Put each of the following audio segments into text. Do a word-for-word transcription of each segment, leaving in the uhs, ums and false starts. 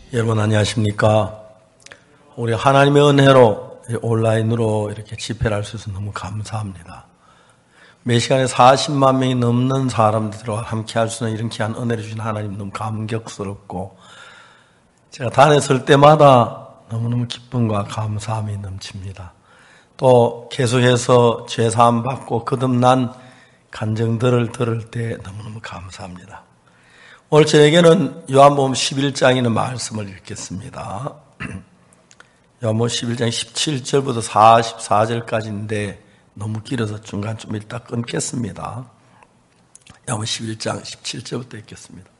여러분 안녕하십니까? 우리 하나님의 은혜로 온라인으로 이렇게 집회를 할 수 있어서 너무 감사합니다. 매 시간에 사십만 명이 넘는 사람들과 함께 할 수 있는 이런 귀한 은혜를 주신 하나님 너무 감격스럽고, 제가 단에 설 때마다 너무너무 기쁨과 감사함이 넘칩니다. 또 계속해서 죄사함 받고 거듭난 간증들을 들을 때 너무너무 감사합니다. 오늘 저에게는 요한복음 십일 장에 있는 말씀을 읽겠습니다. 요한복음 십일 장 십칠 절부터 사십사 절까지인데 너무 길어서 중간 좀 읽다 끊겠습니다. 요한복음 십일 장 십칠 절부터 읽겠습니다.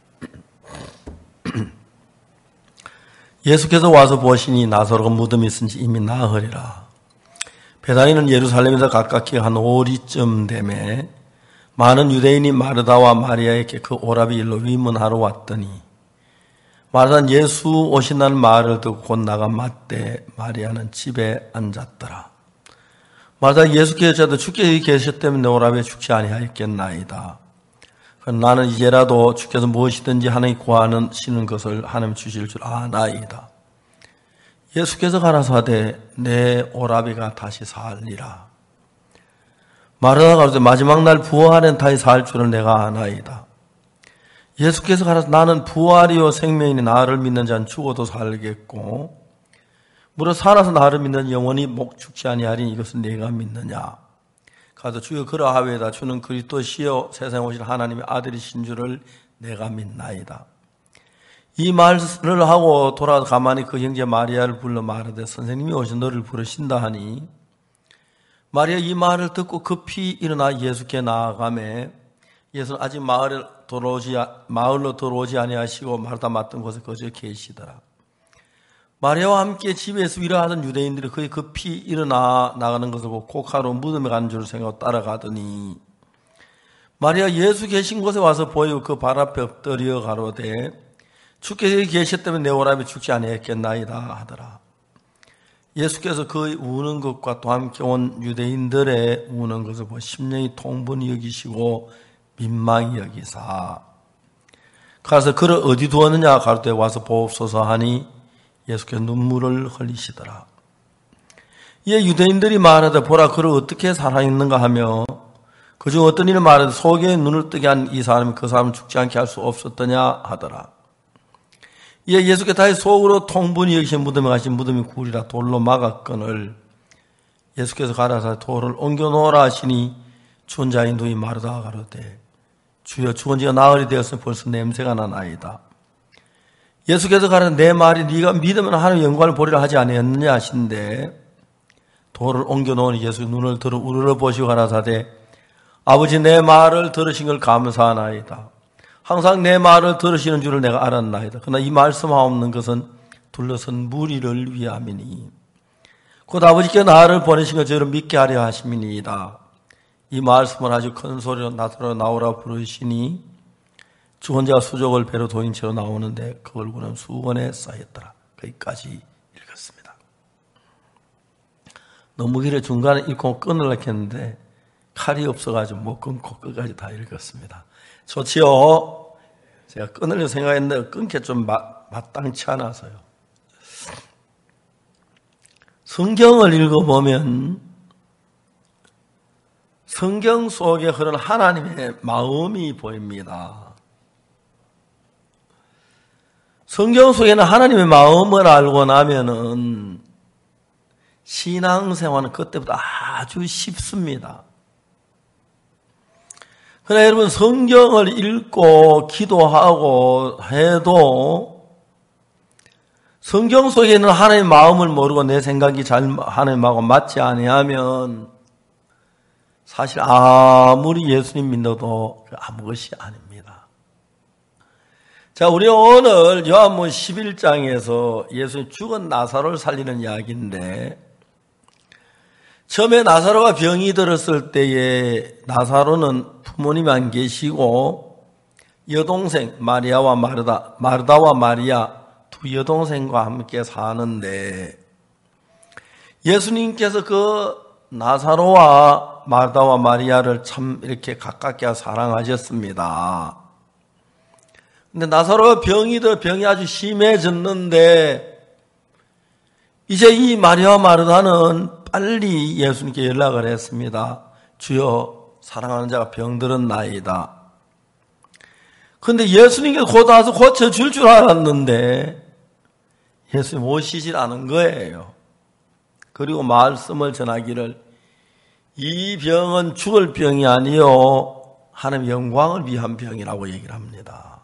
예수께서 와서 보시니 나사로가 무덤에 있은지 이미 나으리라. 베다니는 예루살렘에서 가깝게 한 오리쯤 되매 많은 유대인이 마르다와 마리아에게 그 오라비 일로 위문하러 왔더니, 마르다는 예수 오신다는 말을 듣고 곧 나가 맞되 마리아는 집에 앉았더라. 마르다가 예수께 여짜도 주께서 계셨다면 내 오라비에 죽지 아니하였겠나이다. 나는 이제라도 주께서 무엇이든지 하나님 구하는 시는 것을 하나님 주실 줄 아나이다. 예수께서 가라사대 내 오라비가 다시 살리라. 마르다가 가로되 마지막 날 부활은 다시 살 줄을 내가 아나이다. 예수께서 가라사 나는 부활이요 생명이니 나를 믿는 자는 죽어도 살겠고 무릇 살아서 나를 믿는 영원히 목 죽지 아니하리니 이것은 네가 믿느냐. 가서 주여 그러하외다. 주는 그리스도시요 세상에 오신 하나님의 아들이신 줄을 내가 믿나이다. 이 말을 하고 돌아서 가만히 그 형제 마리아를 불러 말하되 선생님이 오신 너를 부르신다 하니, 마리아 이 말을 듣고 급히 일어나 예수께 나아가매 예수는 아직 마을에 들어오지, 마을로 들어오지 아니하시고 마르다 맡은 곳에 거저 계시더라. 마리아와 함께 집에서 위로하던 유대인들이 거의 급히 일어나 나가는 것을 보고 곡하러 무덤에 가는 줄 생각하고 따라가더니, 마리아 예수 계신 곳에 와서 보이고 그 발 앞에 엎드려 가로되 주께서 여기 계셨다면 내 오라비 죽지 아니했겠나이다 하더라. 예수께서 그 우는 것과 또 함께 온 유대인들의 우는 것을 보고 심령이 통분히 여기시고 민망히 여기사 가서 그를 어디 두었느냐 가로되 와서 보옵소서 하니 예수께서 눈물을 흘리시더라. 이에 유대인들이 말하되 보라 그를 어떻게 살아있는가 하며 그중 어떤 이는 말하되 속에 눈을 뜨게 한 이 사람이 그 사람을 죽지 않게 할 수 없었더냐 하더라. 이에 예수께서 다시 속으로 통분히 여기신 무덤에 가신 무덤이 굴이라 돌로 막았거늘 예수께서 가라사 돌을 옮겨 놓으라 하시니 죽은 자인 누이 마르다가 가로되 주여 죽은 지가 나흘이 되었으니 벌써 냄새가 나나이다. 예수께서 가라사 내 말이 네가 믿으면 하나님의 영광을 보리라 하지 아니었느냐 하신데, 돌을 옮겨 놓으니 예수 눈을 들어 우러러 보시고 가라사대 아버지 내 말을 들으신 걸 감사하나이다. 항상 내 말을 들으시는 줄을 내가 알았나이다. 그러나 이 말씀하옵는 것은 둘러선 무리를 위함이니 곧 아버지께 나를 보내신 것 저를 믿게 하려 하심이니이다. 이 말씀을 아주 큰 소리로 나더러 나오라 부르시니 죽은 자가 수족을 배로 동인 채로 나오는데 그 얼굴은 수건에 쌓였더라. 거기까지 읽었습니다. 너무 길에 중간에 읽고 끊으려고 했는데 칼이 없어가지고 못 끊고 끝까지 다 읽었습니다. 좋지요? 제가 끊으려고 생각했는데 끊기 좀 마, 마땅치 않아서요. 성경을 읽어보면 성경 속에 흐르는 하나님의 마음이 보입니다. 성경 속에는 하나님의 마음을 알고 나면은 신앙생활은 그때부터 아주 쉽습니다. 그러나 여러분 성경을 읽고 기도하고 해도 성경 속에 있는 하나님의 마음을 모르고 내 생각이 잘 하나님하고 맞지 아니하면 사실 아무리 예수님 믿어도 아무것이 아닙니다. 자, 우리 오늘 요한복음 십일 장에서 예수님 죽은 나사로를 살리는 이야기인데, 처음에 나사로가 병이 들었을 때에 나사로는 부모님이 안 계시고 여동생 마리아와 마르다, 마르다와 마리아 두 여동생과 함께 사는데, 예수님께서 그 나사로와 마르다와 마리아를 참 이렇게 가깝게 사랑하셨습니다. 근데 나사로가 병이 더 병이 아주 심해졌는데 이제 이 마리아와 마르다는 빨리 예수님께 연락을 했습니다. 주여, 사랑하는 자가 병들었나이다. 그런데 예수님께 곧 와서 고쳐줄 줄 알았는데 예수님 오시질 않은 거예요. 그리고 말씀을 전하기를 이 병은 죽을 병이 아니요 하나님 영광을 위한 병이라고 얘기를 합니다.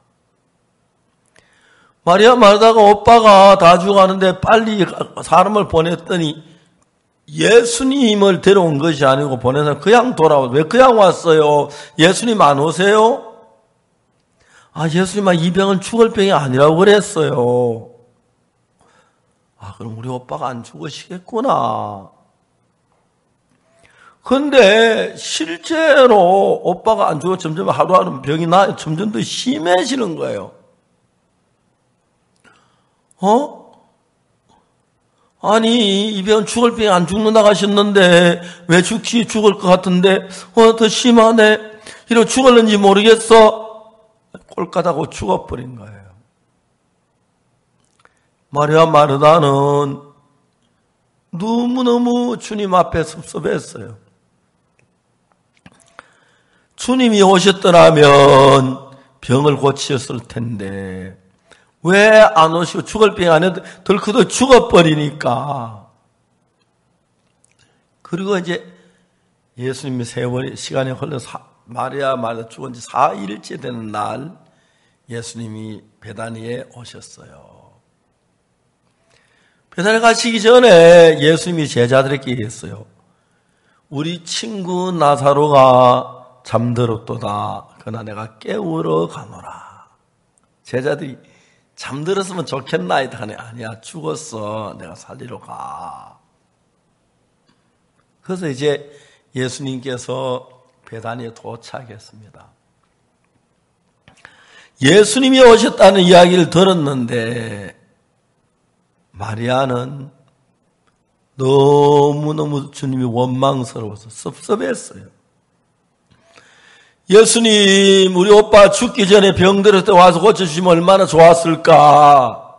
마리아 마르다가 오빠가 다 죽어가는데 빨리 사람을 보냈더니 예수님을 데려온 것이 아니고 보내서 그냥 돌아와. 왜 그냥 왔어요? 예수님 안 오세요? 아, 예수님, 이 병은 죽을 병이 아니라고 그랬어요. 아, 그럼 우리 오빠가 안 죽으시겠구나. 근데 실제로 오빠가 안 죽어 점점 하루하루 병이 나, 점점 더 심해지는 거예요. 어? 아니, 이 병은 죽을 병이 안 죽는다고 하셨는데, 왜 죽기 죽을 것 같은데, 어, 더 심하네. 이러고 죽었는지 모르겠어. 꼴까다고 죽어버린 거예요. 마리아 마르다는 너무너무 주님 앞에 섭섭했어요. 주님이 오셨더라면 병을 고치셨을 텐데 왜 안 오시고 죽을 병이 아니어도 덜커덕 죽어버리니까. 그리고 이제 예수님이 세월이 시간이 흘러서 마리아 마르다 죽은 지 사 일째 되는 날 예수님이 베다니에 오셨어요. 베다니 가시기 전에 예수님이 제자들에게 얘기했어요. 우리 친구 나사로가 잠들었도다. 그러나 내가 깨우러 가노라. 제자들이 잠들었으면 좋겠나이다 하네. 아니야, 죽었어. 내가 살리러 가. 그래서 이제 예수님께서 베다니에 도착했습니다. 예수님이 오셨다는 이야기를 들었는데 마리아는 너무너무 주님이 원망스러워서 섭섭했어요. 예수님, 우리 오빠 죽기 전에 병들었을 때 와서 고쳐주시면 얼마나 좋았을까.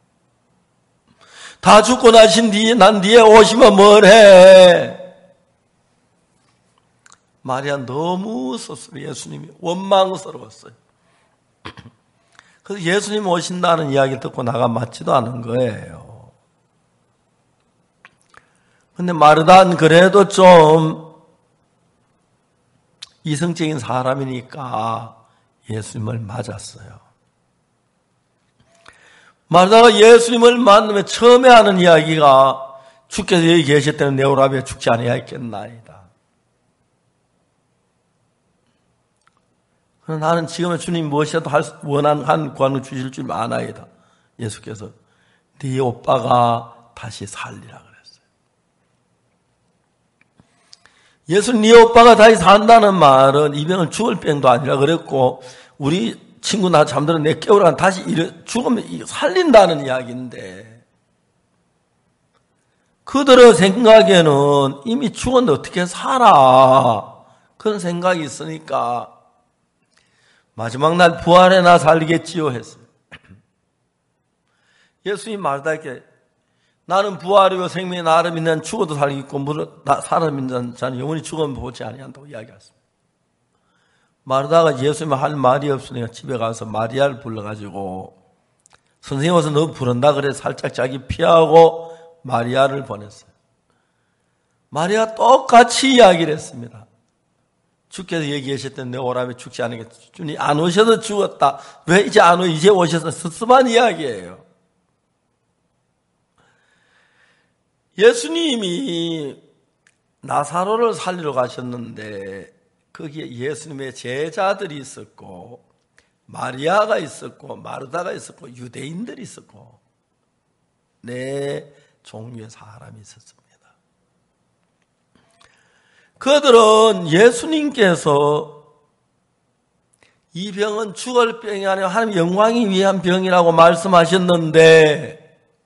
다 죽고 나신 뒤에, 난 뒤에 오시면 뭘 해. 마리아 너무 섭섭해. 예수님이 원망스러웠어요. 그래서 예수님 오신다는 이야기를 듣고 나가 맞지도 않은 거예요. 근데 마르다는 그래도 좀 이성적인 사람이니까 예수님을 맞았어요. 마르다가 예수님을 만나면 처음에 하는 이야기가 주께서 여기 계셨다는 내 오라비에 죽지 아니하였겠나이다. 나는 지금은 주님 무엇이라도 할 수, 원한 구하는 주실 줄 아나이다. 예수께서 네 오빠가 다시 살리라 그랬어요. 예수 네 오빠가 다시 산다는 말은 이 병은 죽을 병도 아니라 그랬고 우리 친구 나 잠들어 내 깨우라 다시 일어, 죽으면 살린다는 이야기인데 그들의 생각에는 이미 죽었는데 어떻게 살아. 그런 생각이 있으니까 마지막 날 부활해 나 살리겠지요 했어요. 예수님 마르다에게 나는 부활이요 생명이 나를 믿는 죽어도 살리겠고 살아 믿는 자는 영원히 죽으면 보지 아니한다고 이야기했습니다. 마르다가 예수님이 할 말이 없으니까 집에 가서 마리아를 불러가지고 선생님 와서 너 부른다 그래 살짝 자기 피하고 마리아를 보냈어요. 마리아 똑같이 이야기를 했습니다. 주께서 얘기하셨던 내 오라면 죽지 않으겠다. 주님 안 오셔도 죽었다. 왜 이제 안 오? 이제 오셔서 섭섭한 이야기예요. 예수님이 나사로를 살리러 가셨는데 거기에 예수님의 제자들이 있었고 마리아가 있었고 마르다가 있었고 유대인들이 있었고 네 종류의 사람이 있었습니다. 그들은 예수님께서 이 병은 죽을 병이 아니라 하나님 영광이 위한 병이라고 말씀하셨는데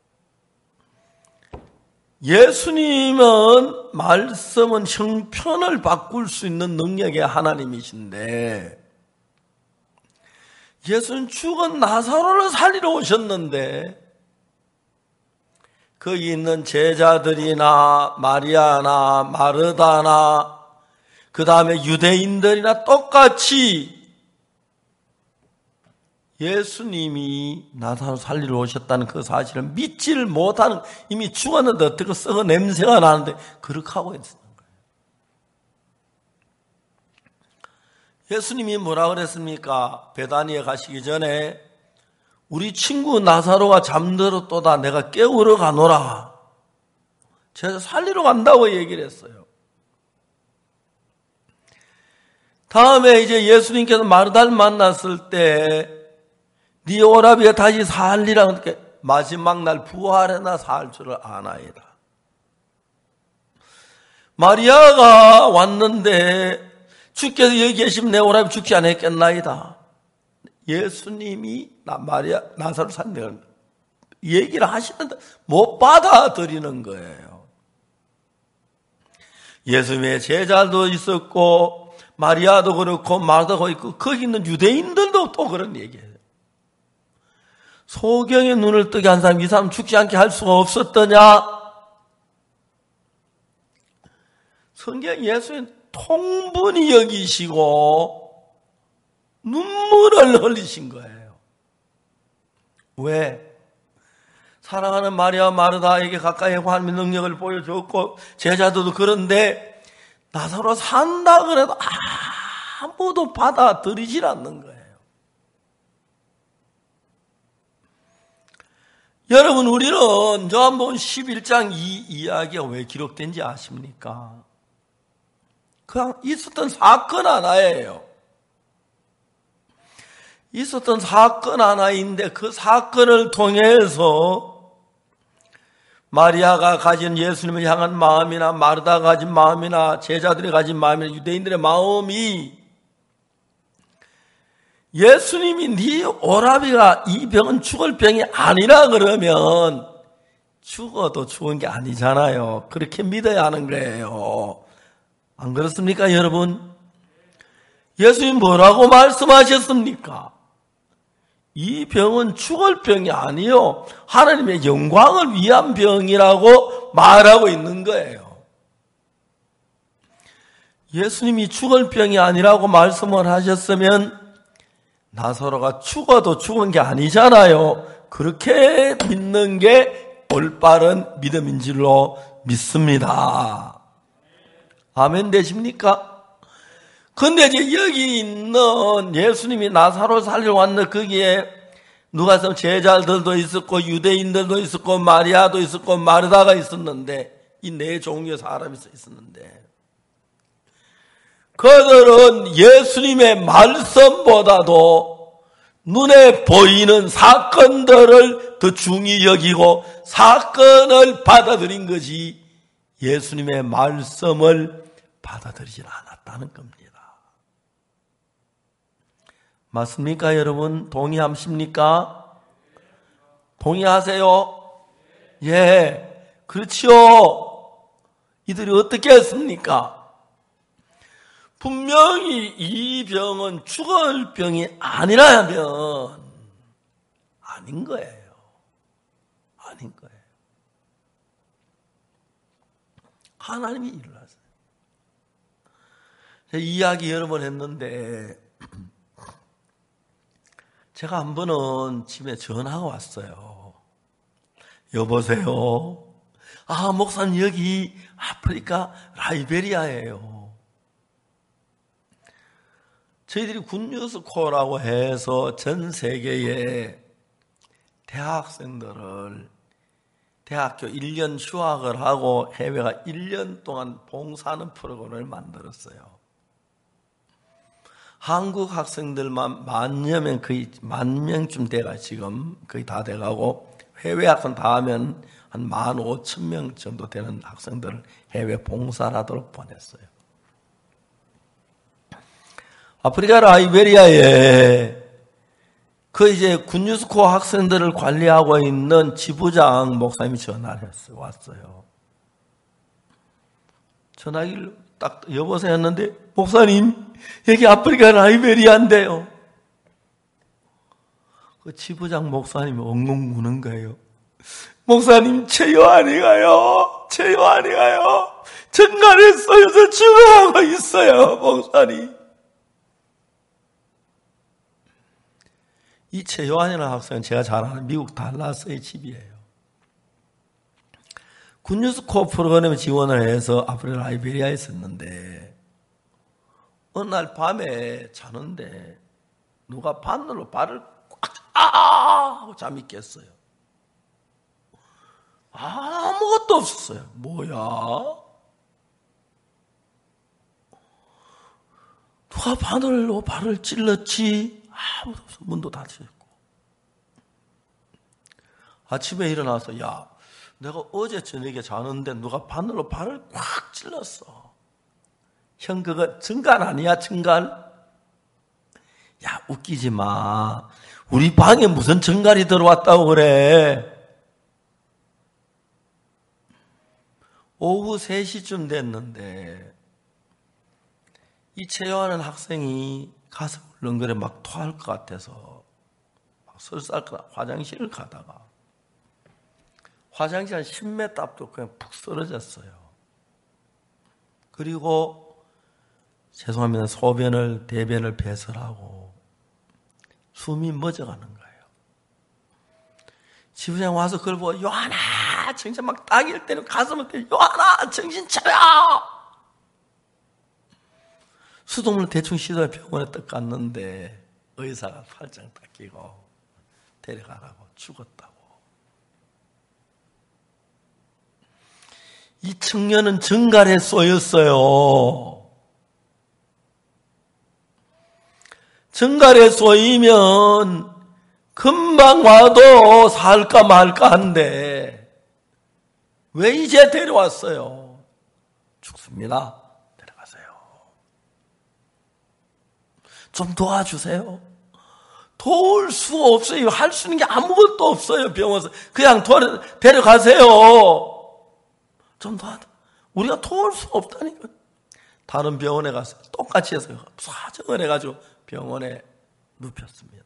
예수님은 말씀은 형편을 바꿀 수 있는 능력의 하나님이신데 예수는 죽은 나사로를 살리러 오셨는데 거기 있는 제자들이나 마리아나 마르다나 그 다음에 유대인들이나 똑같이 예수님이 나사로 살리러 오셨다는 그 사실을 믿지를 못하는, 이미 죽었는데 어떻게 썩어 냄새가 나는데 그렇게 하고 있는 거예요. 예수님이 뭐라 그랬습니까? 베다니에 가시기 전에 우리 친구 나사로가 잠들었도다, 내가 깨우러 가노라. 제가 살리러 간다고 얘기를 했어요. 다음에 이제 예수님께서 마르다를 만났을 때 네 오라비가 다시 살리라. 그러니까 마지막 날 부활해나 살 줄을 아나이다. 마리아가 왔는데 주께서 여기 계시면 내 오라비 죽지 않았겠나이다. 예수님이 나 마리아 나사로 살리라 얘기를 하시는데 못 받아들이는 거예요. 예수님의 제자도 있었고 마리아도 그렇고 마르다도 있고 거기 있는 유대인들도 또 그런 얘기예요. 소경의 눈을 뜨게 한 사람, 이 사람 죽지 않게 할 수가 없었더냐? 성경 예수님 통분히 여기시고 눈물을 흘리신 거예요. 왜? 사랑하는 마리아 마르다에게 가까이 하고 하나님의 능력을 보여줬고 제자들도 그런데 나사로 산다 그래도 아무도 받아들이질 않는 거예요. 여러분, 우리는 요한복음 십일 장 이 이야기가 왜 기록된지 아십니까? 그냥 있었던 사건 하나예요. 있었던 사건 하나인데 그 사건을 통해서 마리아가 가진 예수님을 향한 마음이나 마르다가 가진 마음이나 제자들이 가진 마음이나 유대인들의 마음이 예수님이 네 오라비가 이 병은 죽을 병이 아니라 그러면 죽어도 죽은 게 아니잖아요. 그렇게 믿어야 하는 거예요. 안 그렇습니까, 여러분? 예수님 뭐라고 말씀하셨습니까? 이 병은 죽을 병이 아니요 하나님의 영광을 위한 병이라고 말하고 있는 거예요. 예수님이 죽을 병이 아니라고 말씀을 하셨으면 나사로가 죽어도 죽은 게 아니잖아요. 그렇게 믿는 게 올바른 믿음인 줄로 믿습니다. 아멘 되십니까? 근데 이제 여기 있는 예수님이 나사로 살리러 왔는 거기에 누가 좀 제자들도 있었고 유대인들도 있었고 마리아도 있었고 마르다가 있었는데 이 네 종류의 사람이 있었는데 그들은 예수님의 말씀보다도 눈에 보이는 사건들을 더 중히 여기고 사건을 받아들인 것이 예수님의 말씀을 받아들이지 않았다는 겁니다. 맞습니까, 여러분? 동의하십니까? 동의하세요? 예, 그렇지요. 이들이 어떻게 했습니까? 분명히 이 병은 죽을 병이 아니라면 아닌 거예요. 아닌 거예요. 하나님이 일을 하세요. 제가 이야기 여러 번 했는데 제가 한 번은 집에 전화가 왔어요. 여보세요. 아, 목사님 여기 아프리카 라이베리아예요. 저희들이 굿뉴스코라고 해서 전 세계에 대학생들을 대학교 일 년 휴학을 하고 해외가 일 년 동안 봉사하는 프로그램을 만들었어요. 한국 학생들만 만여 명, 거의 만 명쯤 돼가 지금 거의 다 돼가고 해외 학생 다 하면 한 만 오천 명 정도 되는 학생들을 해외 봉사를 하도록 보냈어요. 아프리카 라이베리아에 그 이제 굿뉴스코 학생들을 관리하고 있는 지부장 목사님이 전화를 했어요. 왔어요. 전화기를 딱 여보세요 했는데 목사님 여기 아프리카 라이베리아인데요. 그 지부장 목사님이 엉엉 우는 거예요. 목사님, 제 요한이가요, 제 요한이가요, 정갈에 쏘여서 죽어가고 있어요, 목사님. 이 제 요한이라는 학생은 제가 잘 아는 미국 달라스의 집이에요. 굿뉴스코 프로그램에 지원을 해서 아프리카 라이베리아에 있었는데, 어느 날 밤에 자는데, 누가 바늘로 발을 꽉, 아! 하고 잠이 깼어요. 아무것도 없었어요. 뭐야? 누가 바늘로 발을 찔렀지? 아무도 없어. 문도 닫혀있고. 아침에 일어나서, 야, 내가 어제 저녁에 자는데 누가 바늘로 발을 꽉 찔렀어. 형, 그거 증갈 아니야, 증갈? 야, 웃기지 마. 우리 방에 무슨 증갈이 들어왔다고 그래. 오후 세 시쯤 됐는데 이 채요하는 학생이 가서 울렁거려 막 토할 것 같아서 막 설사할 것 같아 화장실을 가다가 화장실 한 십 미터 앞도 그냥 푹 쓰러졌어요. 그리고 죄송합니다. 소변을 대변을 배설하고 숨이 멎어가는 거예요. 지부장 와서 그걸 보고 요한아 정신 막 따길 때는 가슴을 때려 요한아 정신 차려. 수돗물 대충 씻어야 병원에 딱 갔는데 의사가 팔짱 딱 끼고 데려가라고 죽었다고. 이 청년은 정갈에 쏘였어요. 정갈에 쏘이면 금방 와도 살까 말까 한데 왜 이제 데려왔어요? 죽습니다. 데려가세요. 좀 도와주세요. 도울 수 없어요. 할 수 있는 게 아무것도 없어요. 병원에서 그냥 도와, 데려가세요. 좀 도와. 우리가 도울 수 없다니까. 다른 병원에 가서 똑같이 해서 사정을 해가지고 병원에 눕혔습니다.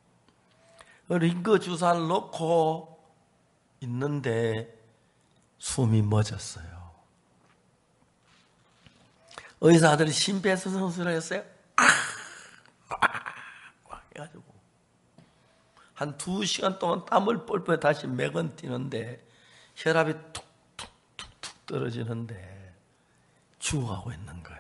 링거 주사를 놓고 있는데 숨이 멎었어요. 의사들이 심폐소생술을 했어요. 아! 아! 해가지고 한 두 시간 동안 땀을 뻘뻘 다시 맥은 뛰는데 혈압이 툭툭툭툭 떨어지는데 죽어가고 있는 거예요.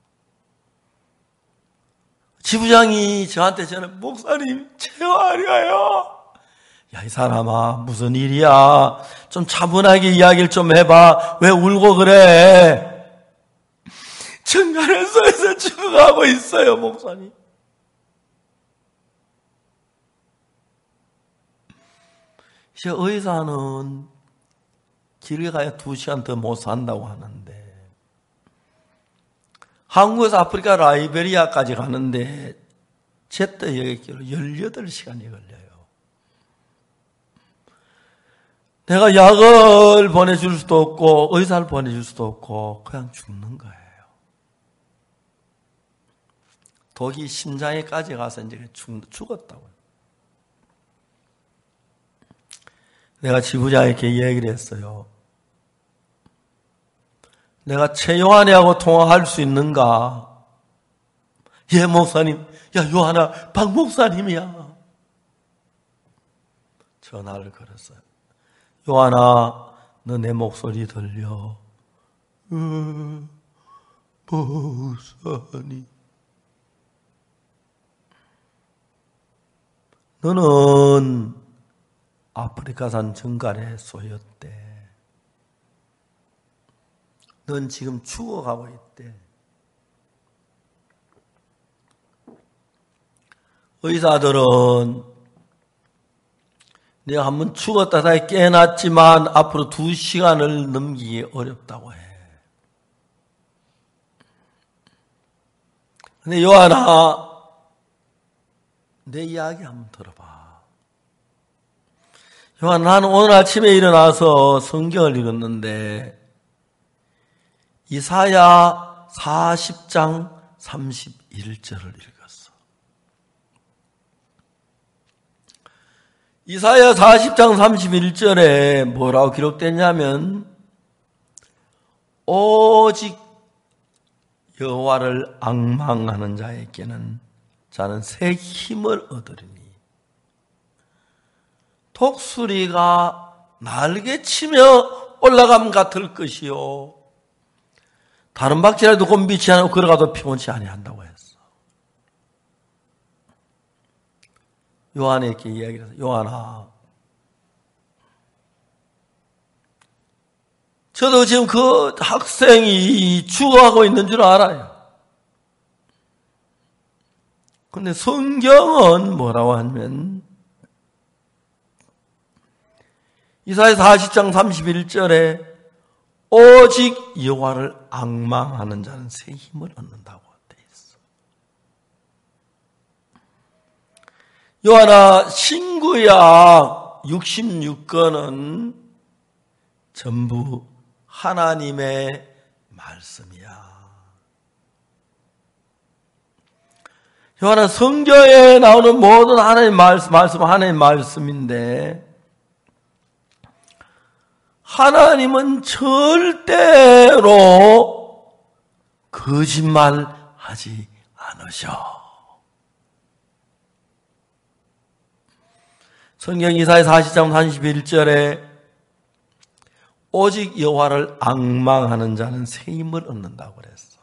지부장이 저한테 저는 목사님 제발이에요. 야, 이 사람아 무슨 일이야? 좀 차분하게 이야기를 좀 해봐. 왜 울고 그래? 정갈에서 죽어가고 있어요, 목사님. 이제 의사는 길에 가야 두 시간 더 못 산다고 하는데 한국에서 아프리카 라이베리아까지 가는데 제때 여객기로 열여덟 시간이 걸려요. 내가 약을 보내줄 수도 없고 의사를 보내줄 수도 없고 그냥 죽는 거예요. 독이 심장에까지 가서 이제 죽었다고요. 내가 지부장에게 얘기를 했어요. 내가 최 요한이하고 통화할 수 있는가? 예, 목사님. 야, 요한아, 박 목사님이야. 전화를 걸었어요. 요한아, 너 내 목소리 들려? 음, 목사님. 너는 아프리카산 정갈에 쏘였대. 넌 지금 죽어가고 있대. 의사들은 내가 한번 죽었다 다시 깨어났지만 앞으로 두 시간을 넘기기 어렵다고 해. 근데 요한아, 내 이야기 한번 들어봐. 요한, 나는 오늘 아침에 일어나서 성경을 읽었는데 이사야 사십 장 삼십일 절을 읽었어. 이사야 사십 장 삼십일 절에 뭐라고 기록됐냐면 오직 여호와를 앙망하는 자에게는 자는 새 힘을 얻으리니 독수리가 날개치며 올라감 같을 것이요 다른 박쥐라도 곤비치 않고 걸어가도 피곤치 아니한다고 했어. 요한에게 이야기를 해서 요한아 저도 지금 그 학생이 죽어가고 있는 줄 알아요. 그런데 성경은 뭐라고 하면 이사야 사십 장 삼십일 절에 오직 여호와를 앙망하는 자는 새 힘을 얻는다고 돼 있어. 요한아 신구약 육십육 권은 전부 하나님의 말씀이야. 요한아 성경에 나오는 모든 하나님의 말씀, 말씀은 하나님의 말씀인데 하나님은 절대로 거짓말하지 않으셔. 성경 이사야 사십 장 삼십일 절에 오직 여호와를 앙망하는 자는 새 힘을 얻는다고 그랬어.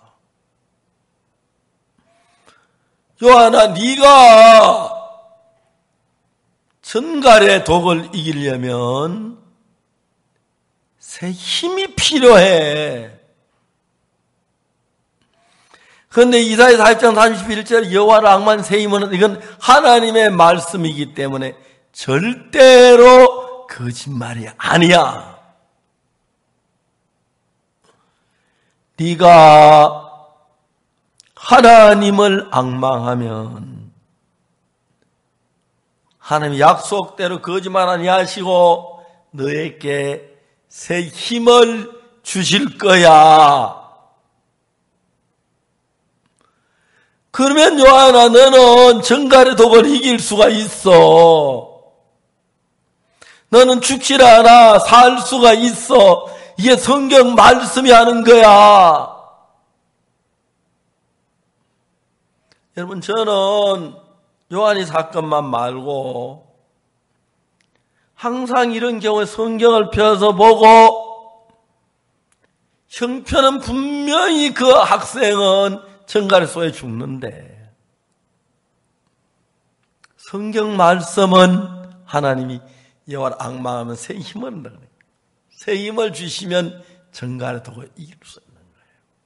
요한아, 네가 전갈의 독을 이기려면 새 힘이 필요해. 그런데 이사야 사십 장 삼십일 절 여호와를 앙망하는 새 힘은 이건 하나님의 말씀이기 때문에 절대로 거짓말이 아니야. 네가 하나님을 앙망하면 하나님의 약속대로 거짓말 아니하시고 너에게 새 힘을 주실 거야. 그러면 요한아 너는 정갈의 독을 이길 수가 있어. 너는 죽지 않아 살 수가 있어. 이게 성경 말씀이 하는 거야. 여러분 저는 요한이 사건만 말고 항상 이런 경우에 성경을 펴서 보고 형편은 분명히 그 학생은 정갈의 소에 죽는데 성경 말씀은 하나님이 여호와를 앙망하면 새 힘을 얻는다 그래요. 새 힘을 주시면 정갈의 독을 이길 수 있는 거예요.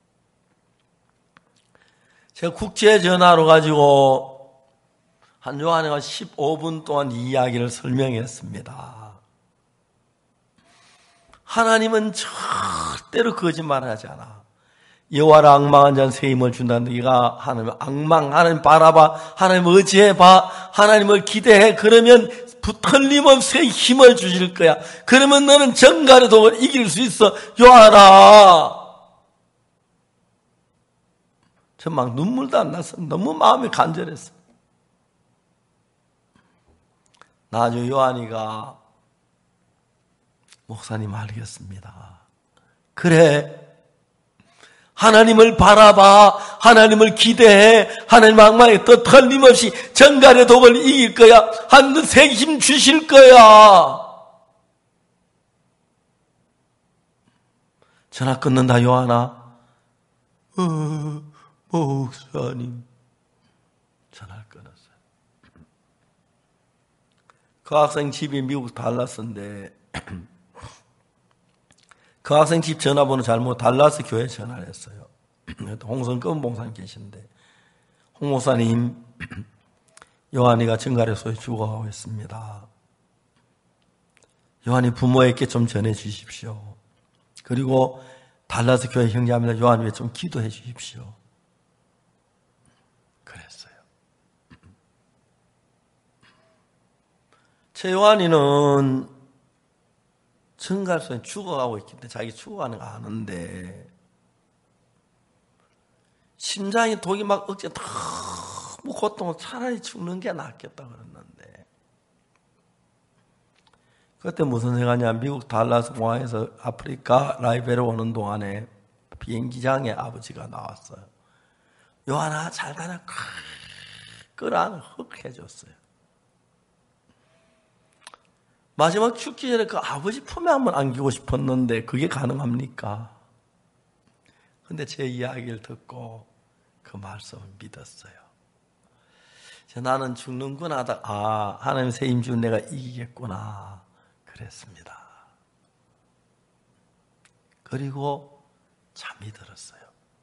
제가 국제 전화로 가지고 한 요한이가 십오 분 동안 이 이야기를 설명했습니다. 하나님은 절대로 거짓말하지 않아. 여호와를 앙망한 자는 새 힘을 준다는데 네가 하나님을 앙망, 하나님 바라봐, 하나님 의지해봐, 하나님을 기대해. 그러면 틀림없이 힘을 주실 거야. 그러면 너는 정갈의 독을 이길 수 있어. 요한아. 저 막 눈물도 안 났어. 너무 마음이 간절했어. 나중에 요한이가 목사님 알겠습니다. 그래. 하나님을 바라봐. 하나님을 기대해. 하나님 앙망에 더 틀림없이 정갈의 독을 이길 거야. 하나님 새 힘 주실 거야. 전화 끊는다 요한아. 어, 목사님. 전화를 끊었어요. 그 학생 집이 미국 달라스인데 그 학생 집 전화번호 잘못 달라스 교회 전화를 했어요. 홍성금 목사님 계신데 홍 목사님 요한이가 정갈의 소에 죽어가고 있습니다. 요한이 부모에게 좀 전해 주십시오. 그리고 달라스 교회 형제합니다. 요한이 위해 좀 기도해 주십시오. 그랬어요. 제 요한이는 정갈소에 죽어가고 있기 때문에 자기 죽어가는 거 아는데 심장이 독이 막 억제 너무 고통을 차라리 죽는 게 낫겠다 그랬는데 그때 무슨 생각이냐, 미국 달라스 공항에서 아프리카 라이베리아 오는 동안에 비행기장에 아버지가 나왔어요. 요한아 잘 가라 끌어안아 흑 해줬어요. 마지막 죽기 전에 그 아버지 품에 한번 안기고 싶었는데 그게 가능합니까? 근데 제 이야기를 듣고 그 말씀을 믿었어요. 나는 죽는구나 하다 아 하나님 새 임주는 내가 이기겠구나 그랬습니다. 그리고 잠이 들었어요.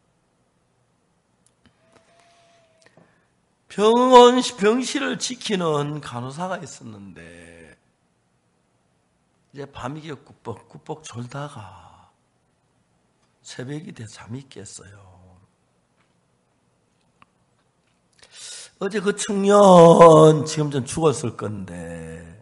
병원 병실을 지키는 간호사가 있었는데 이제 밤이 꾸벅꾸벅 졸다가 새벽이 돼 잠이 깼어요. 어제 그 청년 지금 전 죽었을 건데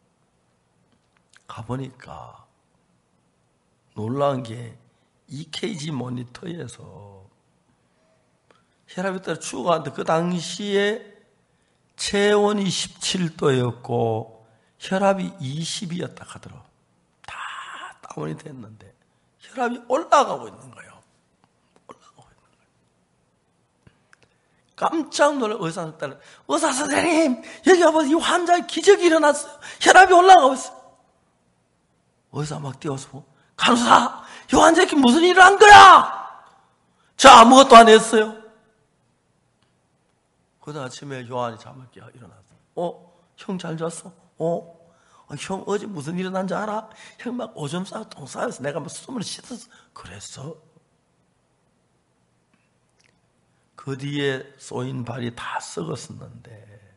가보니까 놀라운 게 이케이지 모니터에서 혈압이 따라 죽어가는데 그 당시에 체온이 십칠 도였고 혈압이 이십이었다 하더라고. 다 다운이 됐는데 혈압이 올라가고 있는 거예요. 올라가고 있는 거예요. 깜짝 놀라 의사 딸 의사 선생님 여기 와봐 이 환자의 기적이 일어났어요. 혈압이 올라가고 있어요. 의사 막 뛰어서 간호사 이 환자에게 무슨 일을 한 거야? 저 아무것도 안 했어요. 그 아침에 요한이 잠을 깨어 일어났어. 어? 형 잘 잤어? 어? 아, 형 어제 무슨 일 일어난 줄 알아? 형 막 오줌 싸고 똥 싸서 내가 막 숨을 씻었어. 그랬어? 그 뒤에 쏘인 발이 다 썩었었는데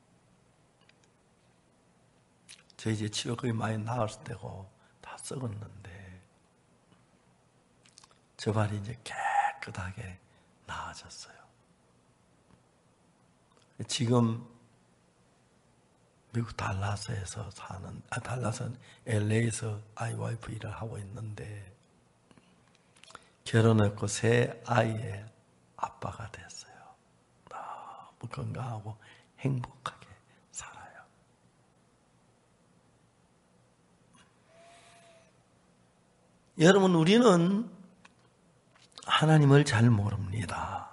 저 이제 치료 거의 많이 나았을 때고 다 썩었는데 저 발이 이제 깨끗하게 나아졌어요. 지금 미국 달라스에서 사는, 아, 달라스는 엘에이에서 아이 와이프 일을 하고 있는데 결혼했고 새 아이의 아빠가 됐어요. 너무 건강하고 행복하게 살아요. 여러분, 우리는 하나님을 잘 모릅니다.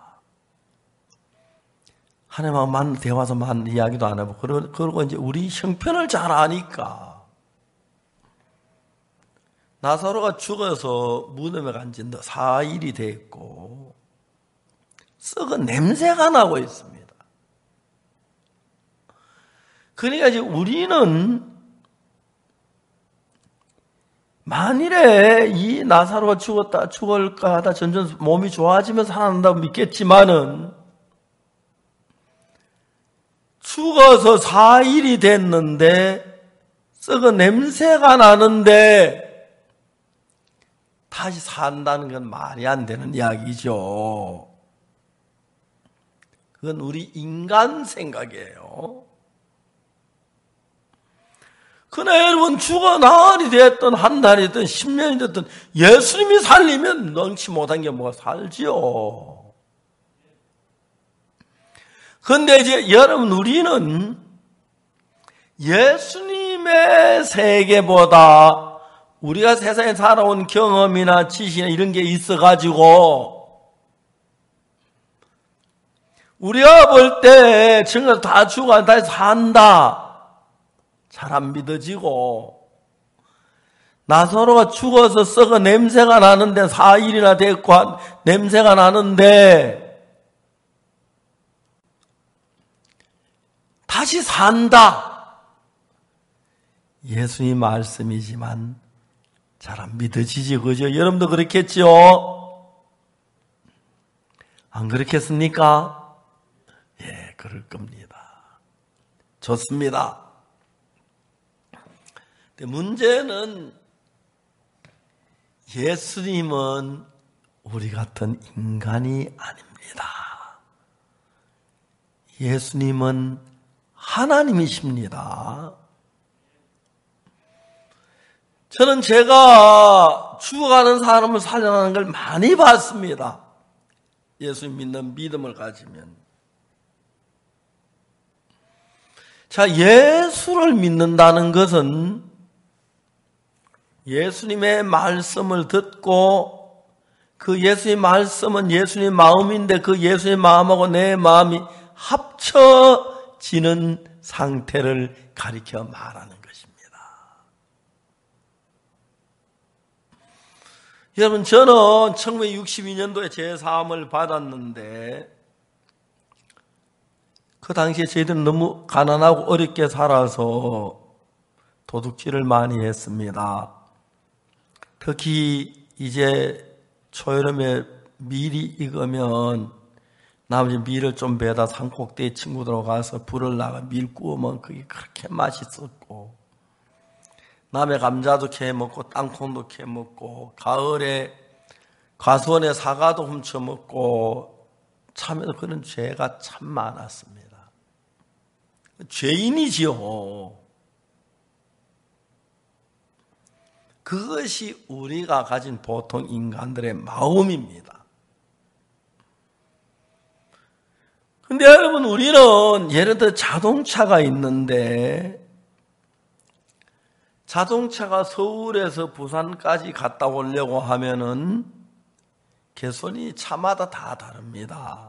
하나님하고 만 대화서 만 이야기도 안 하고 그러고, 그러고 이제 우리 형편을 잘 아니까 나사로가 죽어서 무덤에 간 지 사 일이 됐고 썩은 냄새가 나고 있습니다. 그러니까 이제 우리는 만일에 이 나사로가 죽었다 죽을까 하다 점점 몸이 좋아지면서 살아난다고 믿겠지만은 죽어서 사 일이 됐는데 썩은 냄새가 나는데 다시 산다는 건 말이 안 되는 이야기죠. 그건 우리 인간 생각이에요. 그러나 여러분 죽어 나흘이 됐든 한 달이 됐든 십 년이 됐든 예수님이 살리면 능치 못한 게 뭐가 살지요. 그런데 이제 여러분 우리는 예수님의 세계보다 우리가 세상에 살아온 경험이나 지식이나 이런 게 있어가지고 우리가 볼 때 정말 다 죽어 다시 산다 잘 안 믿어지고 나사로가 죽어서 썩어 냄새가 나는데 사 일이나 됐고 냄새가 나는데 다시 산다. 예수님 말씀이지만 잘 안 믿어지지, 그죠? 여러분도 그렇겠죠? 안 그렇겠습니까? 예, 그럴 겁니다. 좋습니다. 근데 문제는 예수님은 우리 같은 인간이 아닙니다. 예수님은 하나님이십니다. 저는 제가 죽어가는 사람을 살려내는 걸 많이 봤습니다. 예수 믿는 믿음을 가지면. 자, 예수를 믿는다는 것은 예수님의 말씀을 듣고 그 예수의 말씀은 예수님의 마음인데 그 예수의 마음하고 내 마음이 합쳐지는 상태를 가리켜 말하는 것입니다. 여러분, 저는 천구백육십이 년도에 제사함을 받았는데 그 당시에 저희들은 너무 가난하고 어렵게 살아서 도둑질을 많이 했습니다. 특히 이제 초여름에 밀이 익으면 나머지 밀을 좀 베다 산꼭대기 친구들하고 가서 불을 나가 밀 구우면 그게 그렇게 맛있었고, 남의 감자도 캐 먹고 땅콩도 캐 먹고, 가을에 과수원에 사과도 훔쳐 먹고, 참에도 그런 죄가 참 많았습니다. 죄인이지요. 그것이 우리가 가진 보통 인간들의 마음입니다. 근데 여러분, 우리는 예를 들어 자동차가 있는데 자동차가 서울에서 부산까지 갔다 오려고 하면은 개선이 차마다 다 다릅니다.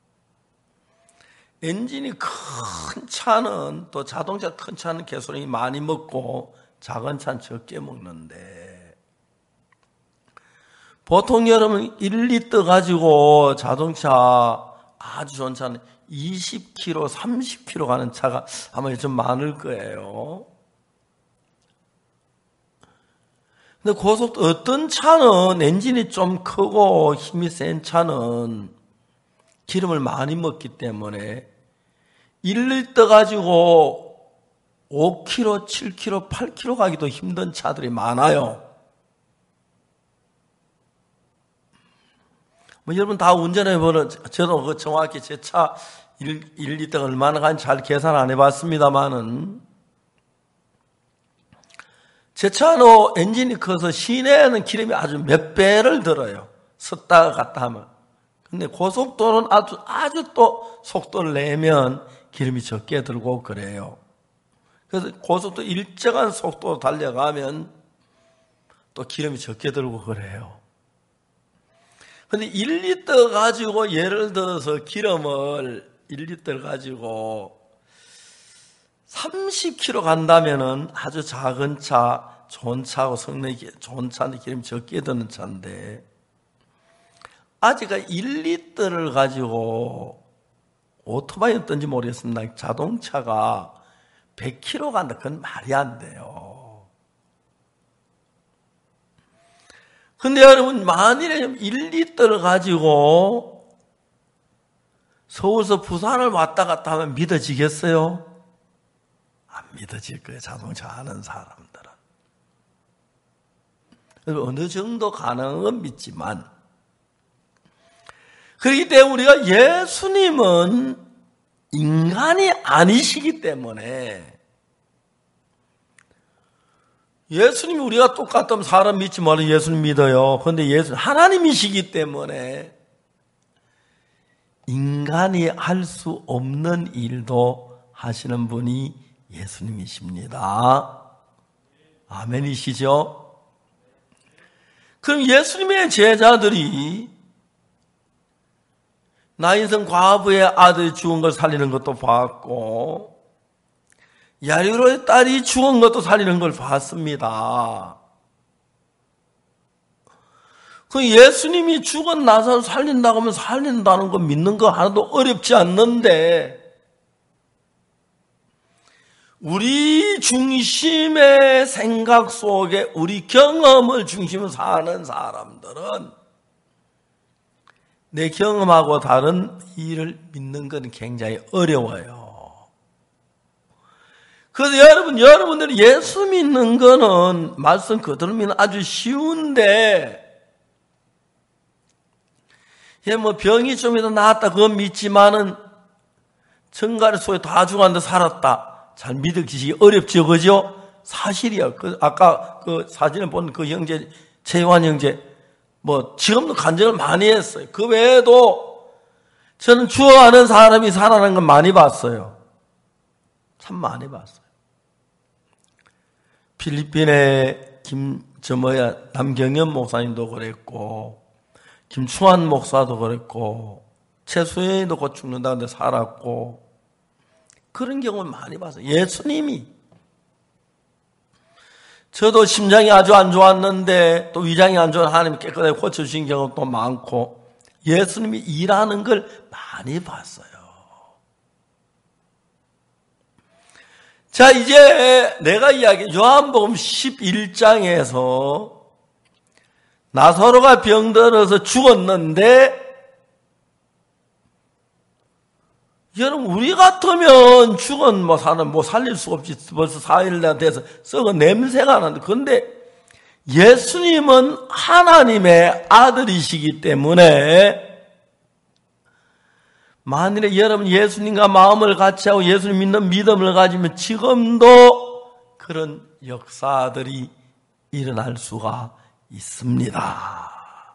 엔진이 큰 차는, 또 자동차 큰 차는 개소리 많이 먹고 작은 차는 적게 먹는데, 보통 여러분 일 리터 가지고 자동차 아주 좋은 차는 이십 킬로미터, 삼십 킬로미터 가는 차가 아마 좀 많을 거예요. 근데 고속도 어떤 차는 엔진이 좀 크고 힘이 센 차는 기름을 많이 먹기 때문에 일 리터 가지고 오 킬로미터, 칠 킬로미터, 팔 킬로미터 가기도 힘든 차들이 많아요. 뭐 여러분 다 운전해보는, 저도 그 정확히 제 차 일 리터가 얼마나 가는지 잘 계산 안 해봤습니다만은, 제 차는 엔진이 커서 시내에는 기름이 아주 몇 배를 들어요. 섰다가 갔다 하면. 근데 고속도로는 아주, 아주 또 속도를 내면 기름이 적게 들고 그래요. 그래서 고속도 일정한 속도로 달려가면 또 기름이 적게 들고 그래요. 근데 일 리터 가지고 예를 들어서 기름을 일 리터 가지고 삼십 킬로미터 간다면은 아주 작은 차, 좋은 차고 성능이 좋은 차인데 기름이 적게 드는 차인데, 아직까지 일 리터를 가지고 오토바이였던지 모르겠습니다. 자동차가 백 킬로미터 간다. 그건 말이 안 돼요. 근데 여러분, 만일에 일 리터를 가지고 서울에서 부산을 왔다 갔다 하면 믿어지겠어요? 안 믿어질 거예요. 자동차 아는 사람들은. 그래서 어느 정도 가능한 건 믿지만, 그렇기 때문에 우리가 예수님은 인간이 아니시기 때문에, 예수님이 우리가 똑같다면 사람 믿지 말고 예수님 믿어요. 그런데 예수님 하나님이시기 때문에 인간이 할 수 없는 일도 하시는 분이 예수님이십니다. 아멘이시죠? 그럼 예수님의 제자들이 나인성 과부의 아들이 죽은 걸 살리는 것도 봤고, 야이로의 딸이 죽은 것도 살리는 걸 봤습니다. 그 예수님이 죽은 나사로 살린다고 하면 살린다는 거 믿는 거 하나도 어렵지 않는데, 우리 중심의 생각 속에 우리 경험을 중심으로 사는 사람들은 내 경험하고 다른 일을 믿는 건 굉장히 어려워요. 그래서 여러분, 여러분들이 예수 믿는 거는 말씀 그대로 믿는 아주 쉬운데, 예, 뭐 병이 좀 이더 나았다 그건 믿지만은 정갈의 속에 다 죽었는데 살았다, 잘 믿으시기 어렵죠, 그죠? 사실이야. 그 아까 그 사진을 본 그 형제, 최환 형제, 뭐 지금도 간증을 많이 했어요. 그 외에도 저는 죽어가는 사람이 살아나는 건 많이 봤어요. 참 많이 봤어요. 필리핀의 김 저 뭐야 남경현 목사님도 그랬고 김충환 목사도 그랬고 최수연이도 곧 죽는다는데 살았고 그런 경우를 많이 봤어요. 예수님이 저도 심장이 아주 안 좋았는데 또 위장이 안 좋은 하나님이 깨끗하게 고쳐주신 경우도 많고 예수님이 일하는 걸 많이 봤어요. 자, 이제 내가 이야기 요한복음 십일 장에서 나사로가 병들어서 죽었는데 여러분 우리 같으면 죽은 뭐 사는 뭐 살릴 수 없지 벌써 사 일 돼서 썩은 냄새가 나는데 그런데 예수님은 하나님의 아들이시기 때문에 만일에 여러분 예수님과 마음을 같이 하고 예수님 믿는 믿음을 가지면 지금도 그런 역사들이 일어날 수가 있습니다.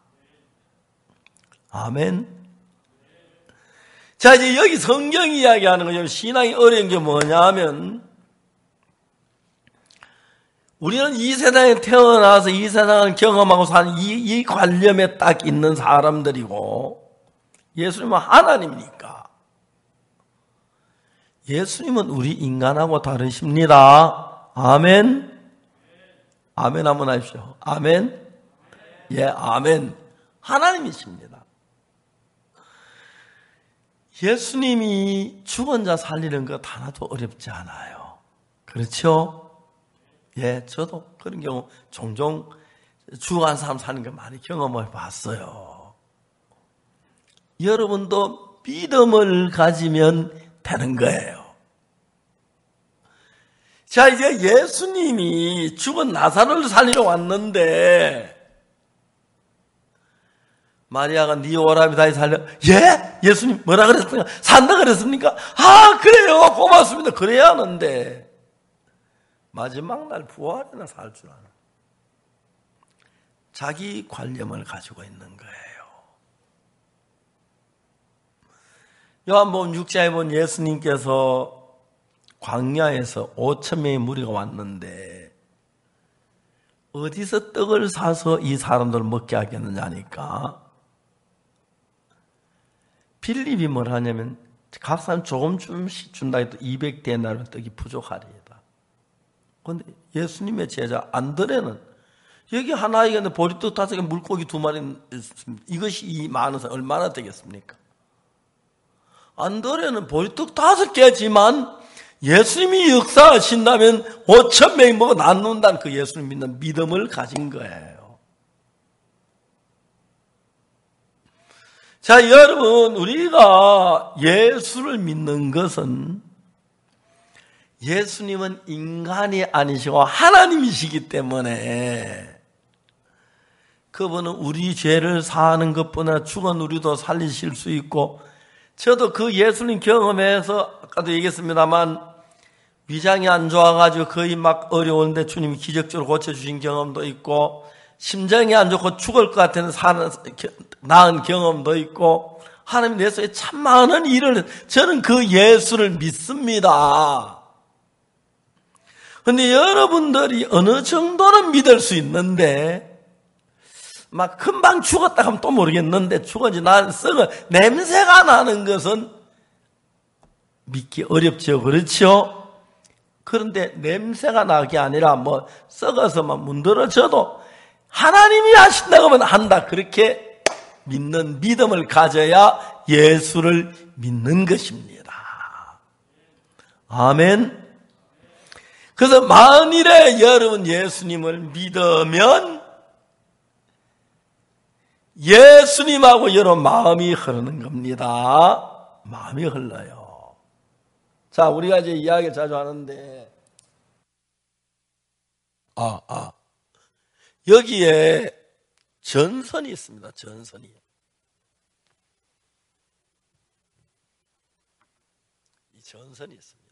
아멘. 자, 이제 여기 성경 이야기하는 거죠. 신앙이 어려운 게 뭐냐면 우리는 이 세상에 태어나서 이 세상을 경험하고 사는 이, 이 관념에 딱 있는 사람들이고 예수님은 하나님이니까 예수님은 우리 인간하고 다르십니다. 아멘. 아멘 한번 하십시오. 아멘. 예, 아멘. 하나님이십니다. 예수님이 죽은 자 살리는 것 하나도 어렵지 않아요. 그렇죠? 예, 저도 그런 경우 종종 죽어간 사람 사는 거 많이 경험을 봤어요. 여러분도 믿음을 가지면 되는 거예요. 자, 이제 예수님이 죽은 나사로를 살리러 왔는데 마리아가 네 오라비 다시 살려. 예? 예수님 뭐라 그랬습니까? 산다 그랬습니까? 아, 그래요. 고맙습니다. 그래야 하는데 마지막 날 부활이나 살 줄 아는 자기 관념을 가지고 있는 거예요. 요한복음 육 장에 본 예수님께서 광야에서 오천 명의 무리가 왔는데 어디서 떡을 사서 이 사람들을 먹게 하겠느냐 하니까 빌립이 뭘 하냐면 각 사람 조금 조금씩 준다 해도 이백 데나리온 떡이 부족하리이다. 그런데 예수님의 제자 안드레는 여기 하나 이겼는데 보리떡 다섯 개 물고기 두 마리 있습니다. 이것이 이 많은 사람 얼마나 되겠습니까? 안드레는 보리떡 다섯 개지만 예수님이 역사하신다면 오천 명이 먹어 나눈다는 그 예수님 믿는 믿음을 가진 거예요. 자, 여러분, 우리가 예수를 믿는 것은 예수님은 인간이 아니시고 하나님이시기 때문에 그분은 우리 죄를 사하는 것뿐 아니라 죽은 우리도 살리실 수 있고 저도 그 예수님 경험에서 아까도 얘기했습니다만 위장이 안 좋아가지고 거의 막 어려운데 주님이 기적적으로 고쳐주신 경험도 있고 심장이 안 좋고 죽을 것 같은 사는 나은 경험도 있고 하나님 내 속에 참 많은 일을 저는 그 예수를 믿습니다. 그런데 여러분들이 어느 정도는 믿을 수 있는데 막 금방 죽었다 하면 또 모르겠는데 죽은지 나는 썩어 냄새가 나는 것은 믿기 어렵죠. 그렇죠? 그런데 냄새가 나게 아니라 뭐 썩어서만 문드러져도 하나님이 하신다고 하면 한다. 그렇게 믿는 믿음을 가져야 예수를 믿는 것입니다. 아멘. 그래서 만일에 여러분 예수님을 믿으면 예수님하고 여러분 마음이 흐르는 겁니다. 마음이 흘러요. 자, 우리가 이제 이야기를 자주 하는데 아, 아. 여기에 전선이 있습니다. 전선이. 이 전선이 있습니다.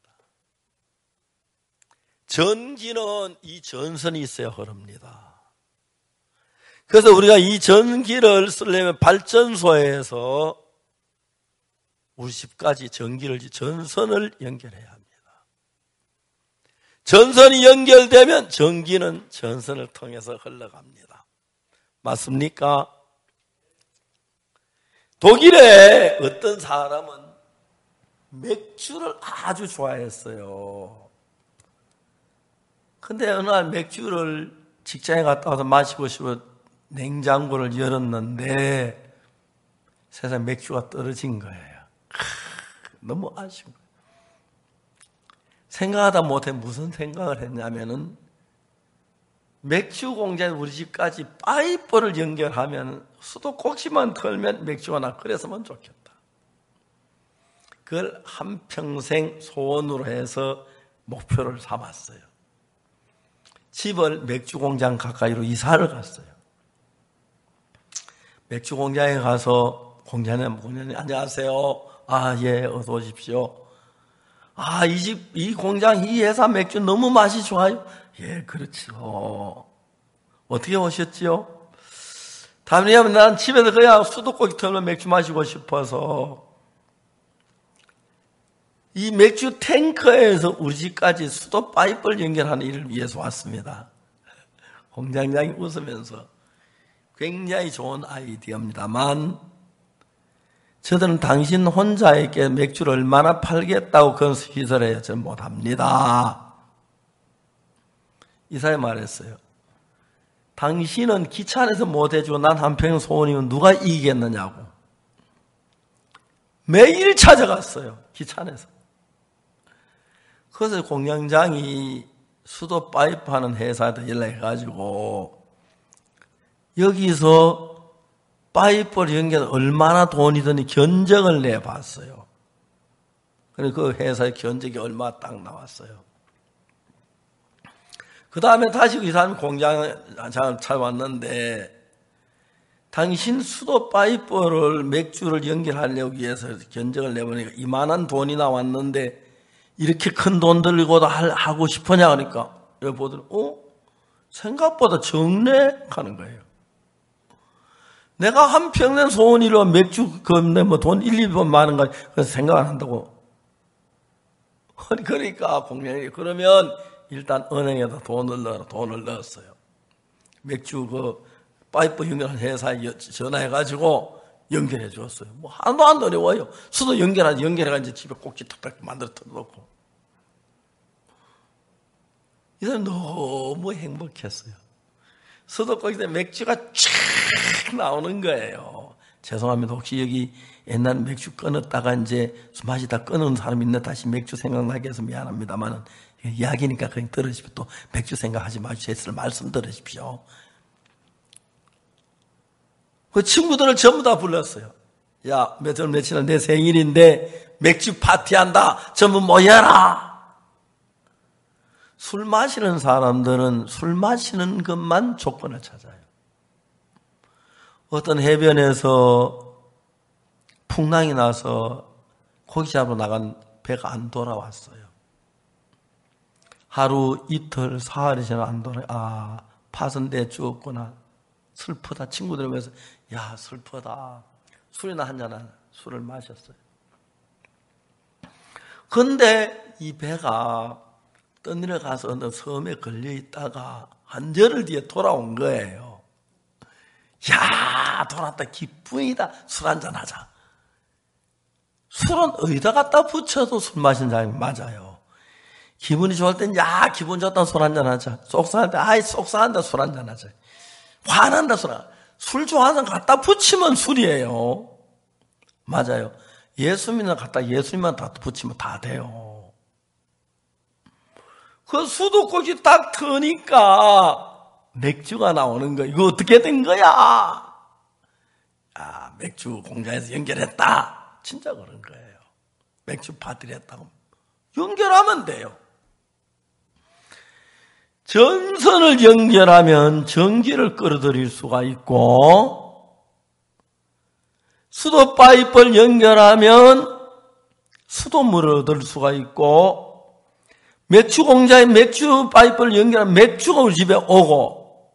전기는 이 전선이 있어야 흐릅니다. 그래서 우리가 이 전기를 쓰려면 발전소에서 우리 집까지 전기를, 전선을 연결해야 합니다. 전선이 연결되면 전기는 전선을 통해서 흘러갑니다. 맞습니까? 독일에 어떤 사람은 맥주를 아주 좋아했어요. 근데 어느 날 맥주를 직장에 갔다 와서 마시고 싶어 냉장고를 열었는데 세상에 맥주가 떨어진 거예요. 너무 아쉬운 거예요. 생각하다 못해 무슨 생각을 했냐면은 맥주 공장에 우리 집까지 파이프를 연결하면 수도꼭지만 털면 맥주가 나 그랬으면 좋겠다. 그걸 한평생 소원으로 해서 목표를 삼았어요. 집을 맥주 공장 가까이로 이사를 갔어요. 맥주 공장에 가서 공장에 공장에 안녕하세요. 아, 예, 어서 오십시오. 아, 이 집, 이 공장, 이 회사 맥주 너무 맛이 좋아요. 예, 그렇죠. 어떻게 오셨지요? 다음이면 난 집에서 그냥 수도꼭지 털면 맥주 마시고 싶어서 이 맥주 탱커에서 우리 집까지 수도 파이프를 연결하는 일을 위해서 왔습니다. 공장장이 웃으면서 굉장히 좋은 아이디어입니다만 저들은 당신 혼자에게 맥주를 얼마나 팔겠다고 그런 시설에 저는 못합니다. 이사에 말했어요. 당신은 기차 안에서 못해주고 난 한평생 소원이면 누가 이기겠느냐고. 매일 찾아갔어요. 기차 안에서. 그래서 공장장이 수도 파이프 하는 회사한테 연락해가지고 여기서 파이프를 연결 얼마나 돈이 드니 견적을 내봤어요. 그래서 그 회사의 견적이 얼마 딱 나왔어요. 그 다음에 다시 이 사람이 공장을 찾아왔는데 당신 수도 파이프를 맥주를 연결하려고 위해서 견적을 내보니까 이만한 돈이 나왔는데 이렇게 큰 돈 들고도 하고 싶으냐 그러니까 여기 보더니 어? 생각보다 적네? 하는 거예요. 내가 한평생 소원이로 맥주 겁내 뭐 돈 일, 이 번 많은 거 그래서 생각 안 한다고. 그러니까 공장이 그러면 일단 은행에다 돈을 넣어 돈을 넣었어요. 맥주 그 파이프 연결한 회사에 전화해가지고 연결해 줬어요. 뭐 하나도 안 어려워요. 수도 연결하지 연결해가지고 집에 꼭지 탁탁 만들어 터놓고. 이 사람 너무 행복했어요. 수도꼭지에 맥주가 쫙 나오는 거예요. 죄송합니다. 혹시 여기 옛날 맥주 끊었다가 이제 맛이 다 끊은 사람 있나 다시 맥주 생각나게 해서 미안합니다만 이야기니까 그냥 들으십시오. 또 맥주 생각하지 마시고 제 말씀 들으십시오. 그 친구들을 전부 다 불렀어요. 야, 며칠 며칠은 내 생일인데 맥주 파티한다. 전부 모여라. 술 마시는 사람들은 술 마시는 것만 조건을 찾아요. 어떤 해변에서 풍랑이 나서 고기 잡으러 나간 배가 안 돌아왔어요. 하루, 이틀, 사흘이 지나 안 돌아. 아, 파선대 죽었구나. 슬프다. 친구들 보면서 야, 슬프다. 술이나 한잔 술을 마셨어요. 그런데 이 배가 떠내려가서 어느 섬에 걸려 있다가 한 열흘 뒤에 돌아온 거예요. 야, 돌아왔다. 기쁨이다. 술 한잔 하자. 술은 어디다 갖다 붙여도 술 마시는 사람이 맞아요. 기분이 좋을 땐, 야, 기분 좋다. 술 한잔 하자. 속상할 때, 아이, 속상한다. 술 한잔 하자. 화난다. 술 한잔. 술 좋아하는 거 갖다 붙이면 술이에요. 맞아요. 예수님을 갖다 예수님만 다 붙이면 다 돼요. 그 수도꼭지 딱 트니까 맥주가 나오는 거야. 이거 어떻게 된 거야? 아, 맥주 공장에서 연결했다. 진짜 그런 거예요. 맥주 파티를 했다고. 연결하면 돼요. 전선을 연결하면 전기를 끌어들일 수가 있고 수도 파이프를 연결하면 수돗물을 얻을 수가 있고 맥주 공장에 맥주 파이프를 연결하면 맥주가 우리 집에 오고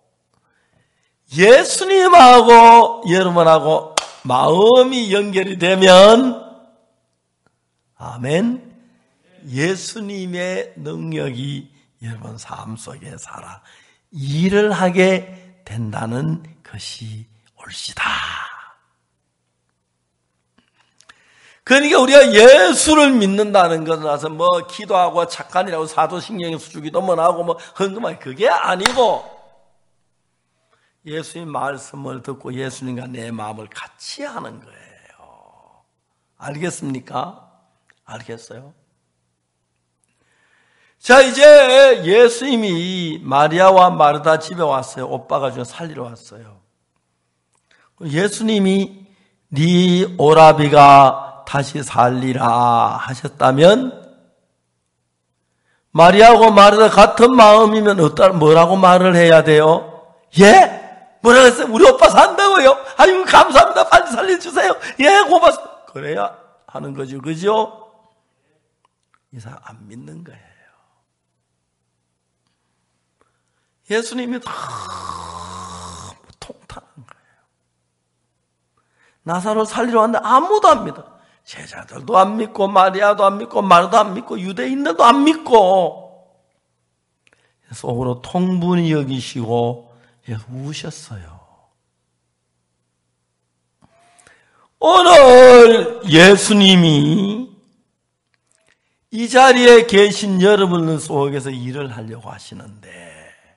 예수님하고 여러분하고 마음이 연결이 되면 아멘 예수님의 능력이 여러분 삶 속에 살아 일을 하게 된다는 것이 옳시다. 그러니까 우리가 예수를 믿는다는 것은 뭐 기도하고 착한 일하고 사도신경에 수주기도만 하고 뭐 헌금하고 그게 아니고 예수님 말씀을 듣고 예수님과 내 마음을 같이 하는 거예요. 알겠습니까? 알겠어요? 자, 이제 예수님이 마리아와 마르다 집에 왔어요. 오빠가 좀 살리러 왔어요. 예수님이 네 오라비가 다시 살리라 하셨다면 마리아하고 마르다 같은 마음이면 어떠, 뭐라고 말을 해야 돼요? 예? 뭐라고 했어요? 우리 오빠 산다고요? 아유 감사합니다. 빨리 살려주세요. 예, 고맙습니다. 그래야 하는 거죠. 그죠? 이 사람 안 믿는 거예요. 예수님이 다 통탄한 거예요. 나사로를 살리러 왔는데 아무도 안 믿어. 제자들도 안 믿고 마리아도 안 믿고 마르도 안 믿고 유대인들도 안 믿고 속으로 통분히 여기시고 우셨어요. 오늘 예수님이 이 자리에 계신 여러분 속에서 일을 하려고 하시는데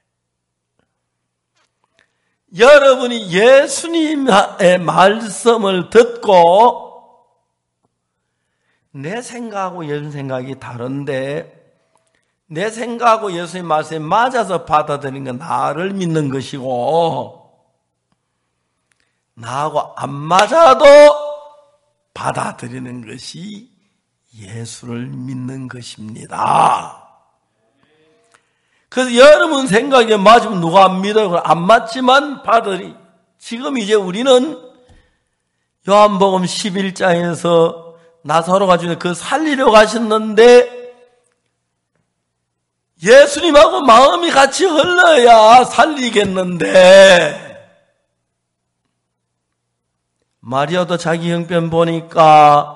여러분이 예수님의 말씀을 듣고 내 생각하고 예수님 생각이 다른데 내 생각하고 예수님 말씀에 맞아서 받아들이는 건 나를 믿는 것이고 나하고 안 맞아도 받아들이는 것이 예수를 믿는 것입니다. 그래서 여러분 생각에 맞으면 누가 안 믿어요? 안 맞지만 받으리. 지금 이제 우리는 요한복음 십일 장에서 나사로가 중에 그 살리려 가셨는데 예수님하고 마음이 같이 흘러야 살리겠는데 마리아도 자기 형편 보니까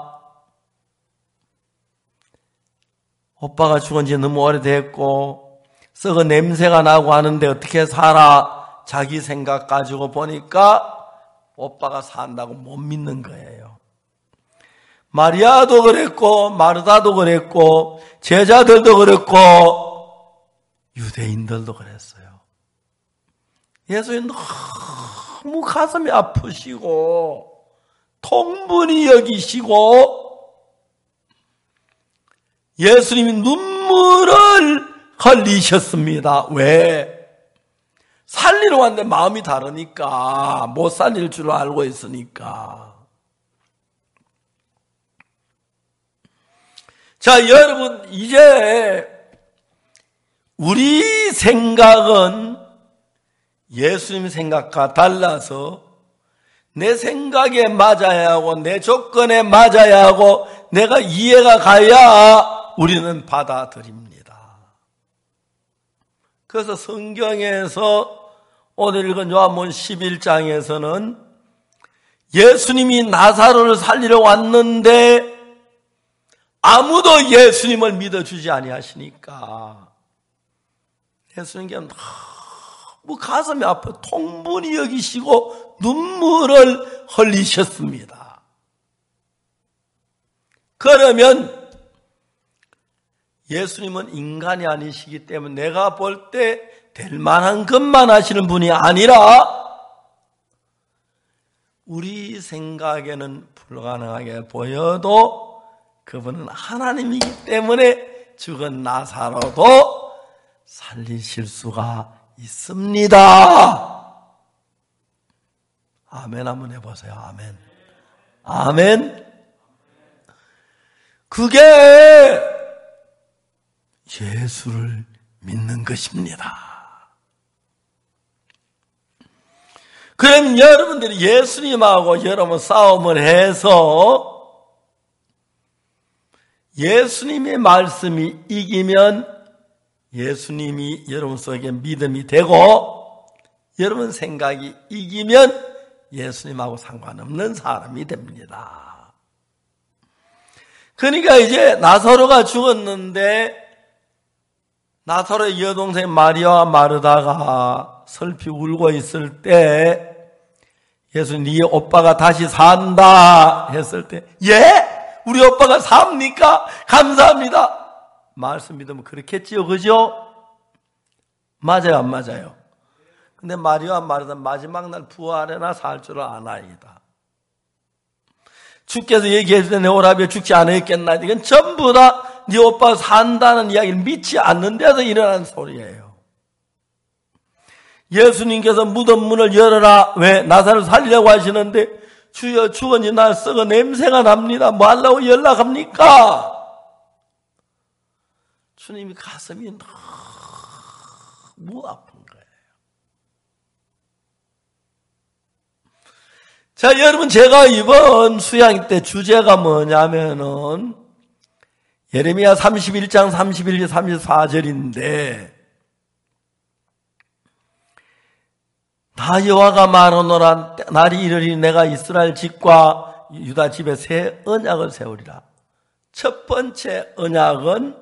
오빠가 죽은 지 너무 오래됐고 썩은 냄새가 나고 하는데 어떻게 살아? 자기 생각 가지고 보니까 오빠가 산다고 못 믿는 거예요. 마리아도 그랬고 마르다도 그랬고 제자들도 그랬고 유대인들도 그랬어요. 예수님 너무 가슴이 아프시고 통분히 여기시고 예수님이 눈물을 흘리셨습니다. 왜? 살리러 왔는데 마음이 다르니까 못 살릴 줄 알고 있으니까. 자, 여러분 이제 우리 생각은 예수님 생각과 달라서 내 생각에 맞아야 하고 내 조건에 맞아야 하고 내가 이해가 가야 우리는 받아들입니다. 그래서 성경에서 오늘 읽은 요한복음 십일 장에서는 예수님이 나사로를 살리러 왔는데 아무도 예수님을 믿어주지 아니하시니까 예수님께 너무 가슴이 아파 통분히 여기시고 눈물을 흘리셨습니다. 그러면 예수님은 인간이 아니시기 때문에 내가 볼 때 될 만한 것만 하시는 분이 아니라 우리 생각에는 불가능하게 보여도 그분은 하나님이기 때문에 죽은 나사로도 살리실 수가 있습니다. 아멘 한번 해보세요. 아멘. 아멘. 그게 예수를 믿는 것입니다. 그럼 여러분들이 예수님하고 여러분 싸움을 해서 예수님의 말씀이 이기면 예수님이 여러분 속에 믿음이 되고 여러분 생각이 이기면 예수님하고 상관없는 사람이 됩니다. 그러니까 이제 나사로가 죽었는데 나사로의 여동생 마리아와 마르다가 슬피 울고 있을 때 예수님, 네 오빠가 다시 산다 했을 때, 예? 우리 오빠가 삽니까? 감사합니다. 말씀 믿으면 그렇겠지요, 그죠? 맞아요, 안 맞아요? 근데 마리아와 마르다 마지막 날 부활해나 살 줄 아나이다. 주께서 얘기했을 때 내 오라비에 죽지 않았겠나? 이건 전부 다 네 오빠 산다는 이야기를 믿지 않는 데서 일어난 소리예요. 예수님께서 무덤 문을 열어라. 왜? 나사를 살리려고 하시는데, 주여 죽었니? 나 썩어 냄새가 납니다. 뭐 하려고 연락합니까? 주님이 가슴이 너무 아픈 거예요. 자, 여러분, 제가 이번 수양 때 주제가 뭐냐면은 예레미야 삼십일 장 삼십일 절 삼십사 절인데, 나 여호와가 말하노라. 날이 이르리 내가 이스라엘 집과 유다 집에 새 언약을 세우리라. 첫 번째 언약은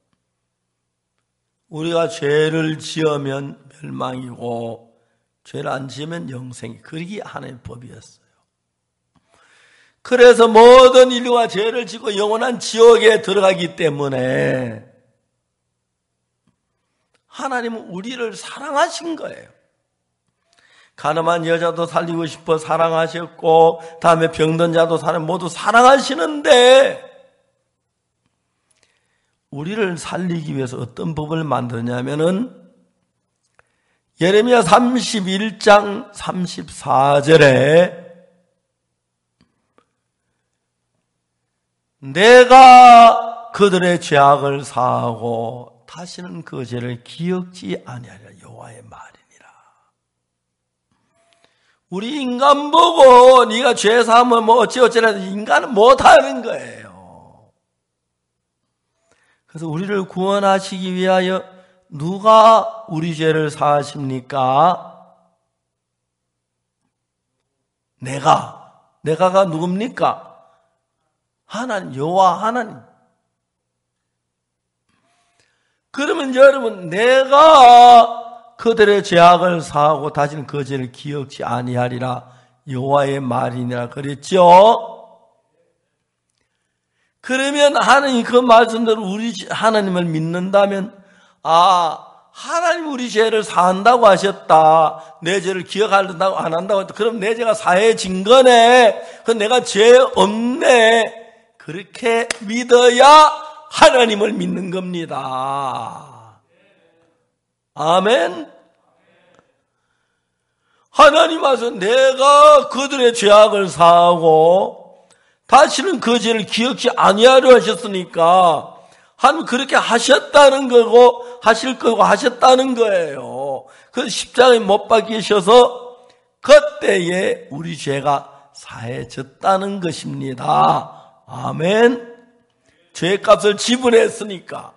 우리가 죄를 지으면 멸망이고 죄를 안 지으면 영생이, 그게 하나님의 법이었어요. 그래서 모든 인류가 죄를 짓고 영원한 지옥에 들어가기 때문에 하나님은 우리를 사랑하신 거예요. 가늠한 여자도 살리고 싶어 사랑하셨고, 다음에 병든 자도 사랑, 모두 사랑하시는데, 우리를 살리기 위해서 어떤 법을 만드냐면은 예레미야 삼십일 장 삼십사 절에 내가 그들의 죄악을 사하고 다시는 그 죄를 기억지 아니하리라. 여호와의 말이니라. 우리 인간 보고 네가 죄 사하면 뭐 어찌어찌라, 인간은 못하는 거예요. 그래서 우리를 구원하시기 위하여 누가 우리 죄를 사하십니까? 내가. 내가가 누굽니까? 하나님, 여호와 하나님. 그러면 여러분, 내가 그들의 죄악을 사하고 다시는 그 죄를 기억지 아니하리라. 여호와의 말이니라 그랬죠? 그러면 하나님 그 말씀대로 우리 하나님을 믿는다면, 아, 하나님 우리 죄를 사한다고 하셨다. 내 죄를 기억한다고 안 한다고 했다. 그럼 내 죄가 사해진 거네. 그럼 내가 죄 없네. 그렇게 믿어야 하나님을 믿는 겁니다. 아멘. 하나님 와서 내가 그들의 죄악을 사하고 다시는 그 죄를 기억지 아니하려 하셨으니까 하나님 그렇게 하셨다는 거고 하실 거고 하셨다는 거예요. 그 십자가에 못 박히셔서 그때에 우리 죄가 사해졌다는 것입니다. 아멘. 죄값을 지불했으니까.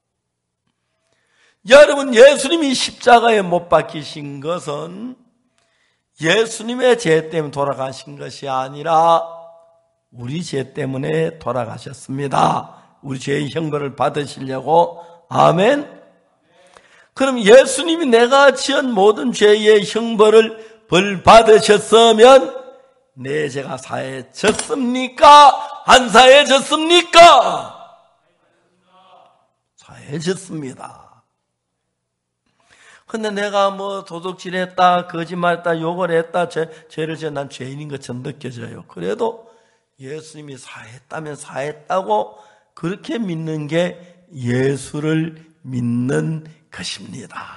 여러분, 예수님이 십자가에 못 박히신 것은 예수님의 죄 때문에 돌아가신 것이 아니라 우리 죄 때문에 돌아가셨습니다. 우리 죄의 형벌을 받으시려고. 아멘. 그럼 예수님이 내가 지은 모든 죄의 형벌을 벌 받으셨으면 내 죄가 사해졌습니까? 안 사해졌습니까? 사해졌습니다. 근데 내가 뭐 도둑질했다, 거짓말했다, 욕을 했다, 죄, 죄를 지어 난 죄인인 것처럼 느껴져요. 그래도 예수님이 사했다면 사했다고 그렇게 믿는 게 예수를 믿는 것입니다.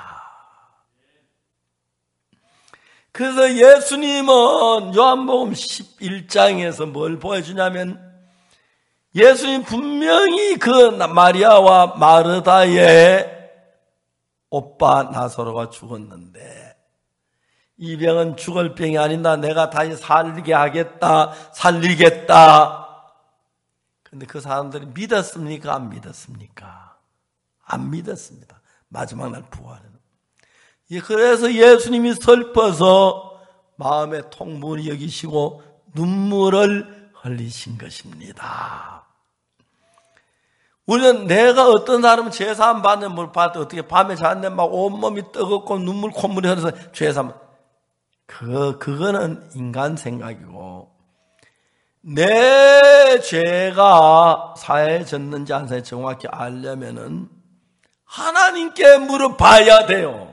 그래서 예수님은 요한복음 십일 장에서 뭘 보여주냐면 예수님 분명히 그 마리아와 마르다의 오빠 나사로가 죽었는데 이 병은 죽을 병이 아니다. 내가 다시 살게 하겠다. 살리겠다. 그런데 그 사람들이 믿었습니까? 안 믿었습니까? 안 믿었습니다. 마지막 날 부활은. 그래서 예수님이 슬퍼서 마음에 통분이 여기시고 눈물을 흘리신 것입니다. 우리는 내가 어떤 사람은 죄사함 받는 걸 봤을 때 어떻게 밤에 잤는데 막 온몸이 뜨겁고 눈물 콧물이 흘러서 죄사함. 그, 그거는 인간 생각이고, 내 죄가 사해졌는지 안 사해 정확히 알려면은 하나님께 물어봐야 돼요.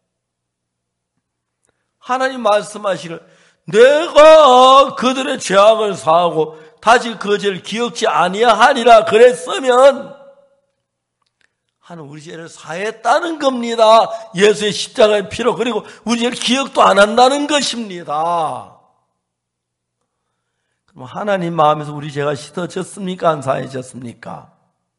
하나님 말씀하시길 내가 그들의 죄악을 사하고 다시 그 죄를 기억지 아니하리라 그랬으면 하나님 우리 죄를 사했다는 겁니다. 예수의 십자가의 피로. 그리고 우리 죄를 기억도 안 한다는 것입니다. 그럼 하나님 마음에서 우리 죄가 씻어졌습니까? 안 사해졌습니까?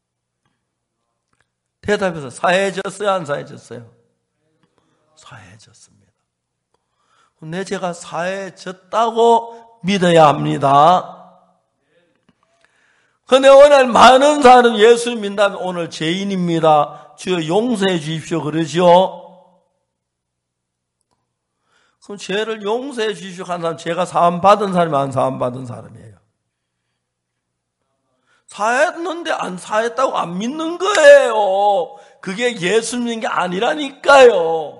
대답해서 사해졌어요? 안 사해졌어요? 사해졌습니다. 내 죄가 사해졌다고 믿어야 합니다. 그런데 오늘 많은 사람은 예수를 믿는다면 오늘 죄인입니다. 주여 용서해 주십시오 그러죠. 그럼 죄를 용서해 주십시오 하는 사람, 죄가 사함 받은 사람이 안 사함 받은 사람이에요. 사했는데 안 사했다고 안 믿는 거예요. 그게 예수 믿는 게 아니라니까요.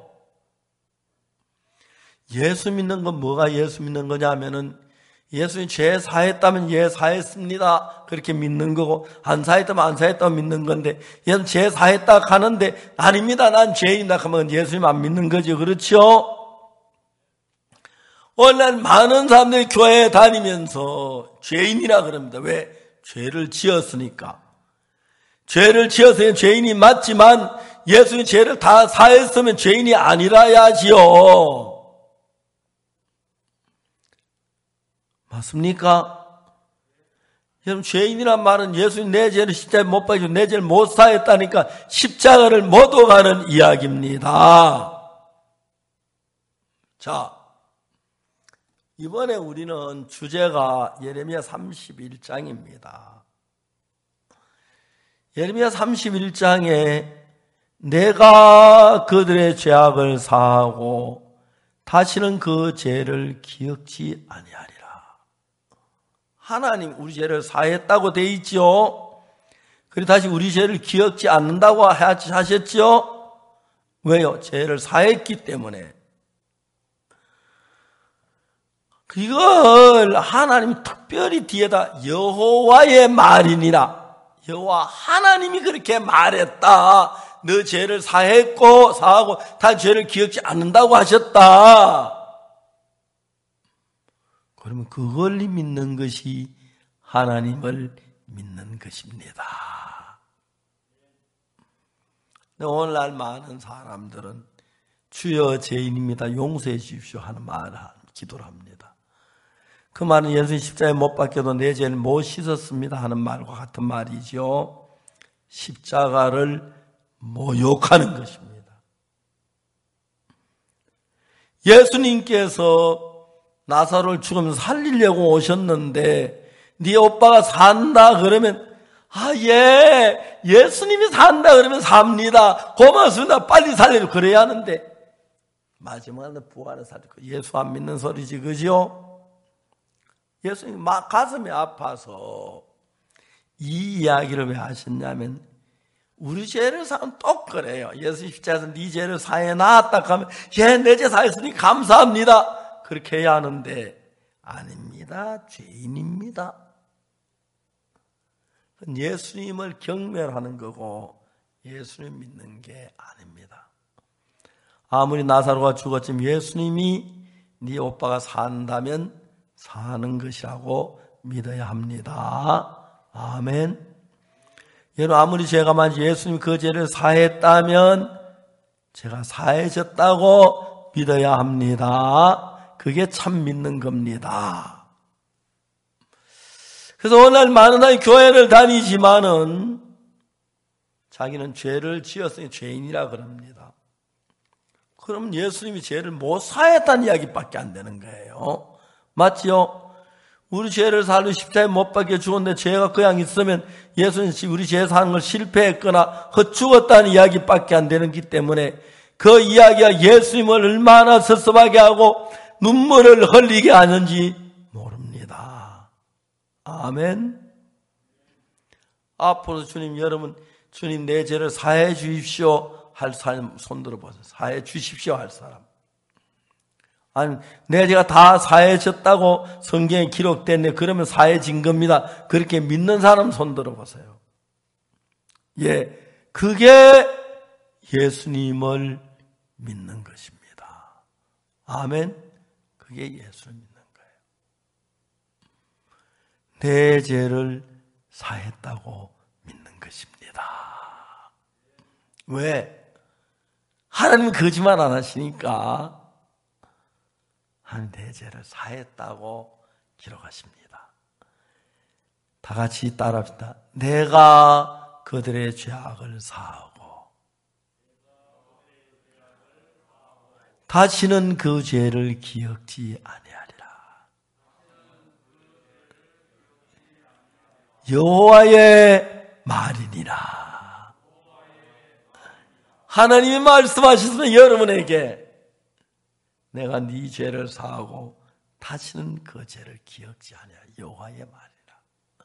예수 믿는 건 뭐가 예수 믿는 거냐 하면은 예수님 죄 사했다면 예 사했습니다 그렇게 믿는 거고, 안 사했다면 안 사했다고 믿는 건데, 얘는 죄 사했다 하는데 아닙니다 난 죄인이다 하면 예수님 안 믿는 거죠. 그렇죠? 오늘 많은 사람들이 교회에 다니면서 죄인이라 그럽니다. 왜? 죄를 지었으니까. 죄를 지었으니 죄인이 맞지만 예수님 죄를 다 사했으면 죄인이 아니라야지요. 맞습니까? 여러분, 죄인이란 말은 예수님 내 죄를 십자가에 못 박히고 내 죄를 못 사했다니까 십자가를 못 오가는 이야기입니다. 자, 이번에 우리는 주제가 예레미야 삼십일 장입니다. 예레미야 삼십일 장에 내가 그들의 죄악을 사하고 다시는 그 죄를 기억지 아니하리라. 하나님 우리 죄를 사했다고 돼 있죠. 그리고 다시 우리 죄를 기억지 않는다고 하셨죠. 왜요? 죄를 사했기 때문에. 이걸 하나님이 특별히 뒤에다 여호와의 말이니라, 여호와 하나님이 그렇게 말했다. 너 죄를 사했고 사하고 다 죄를 기억지 않는다고 하셨다. 그러면 그걸 믿는 것이 하나님을 믿는 것입니다. 오늘날 많은 사람들은 주여 죄인입니다 용서해 주십시오 하는 말을 기도를 합니다. 그 말은 예수님 십자가에 못 박혀도 내 죄를 못 씻었습니다 하는 말과 같은 말이죠. 십자가를 모욕하는 것입니다. 예수님께서 나사로를 죽으면서 살리려고 오셨는데 네 오빠가 산다 그러면 아, 예, 예수님이 산다 그러면 삽니다. 고맙습니다. 빨리 살려줘. 그래야 하는데 마지막에 부활을 살리고 예수 안 믿는 소리지, 그죠? 예수님 막 가슴이 아파서 이 이야기를 왜 하셨냐면 우리 죄를 사면 또 그래요. 예수 십자가에서 네 죄를 사해 놨다 하면 예, 내 죄 사했으니 감사합니다. 그렇게 해야 하는데 아닙니다. 죄인입니다. 예수님을 경멸하는 거고 예수님 믿는 게 아닙니다. 아무리 나사로가 죽었지만 예수님이 네 오빠가 산다면 사는 것이라고 믿어야 합니다. 아멘. 여러분, 아무리 죄가 많지 예수님이 그 죄를 사했다면 제가 사해졌다고 믿어야 합니다. 그게 참 믿는 겁니다. 그래서 오늘 많은 사람이 교회를 다니지만은 자기는 죄를 지었으니 죄인이라 그럽니다. 그럼 예수님이 죄를 못 사했다는 이야기밖에 안 되는 거예요. 맞지요? 우리 죄를 살려 십자가에 못 박혀 죽었는데 죄가 그냥 있으면 예수님이 우리 죄 사는 걸 실패했거나 헛죽었다는 이야기밖에 안 되는 기 때문에 그 이야기가 예수님을 얼마나 섭섭하게 하고 눈물을 흘리게 하는지 모릅니다. 아멘. 앞으로 주님, 여러분, 주님 내 죄를 사해 주십시오 할 사람 손 들어보세요. 사해 주십시오 할 사람. 아니, 내 죄가 다 사해졌다고 성경에 기록됐네. 그러면 사해진 겁니다. 그렇게 믿는 사람 손 들어보세요. 예, 그게 예수님을 믿는 것입니다. 아멘. 그게 예수를 믿는 거예요. 내 죄를 사했다고 믿는 것입니다. 왜? 하나님은 거짓말 안 하시니까 하나님 내 죄를 사했다고 기록하십니다. 다 같이 따라합시다. 내가 그들의 죄악을 사하고 다시는 그 죄를 기억지 아니하리라. 여호와의 말이니라. 하나님이 말씀하셨으면 여러분에게 내가 네 죄를 사하고 다시는 그 죄를 기억지 아니하리라. 여호와의 말이라.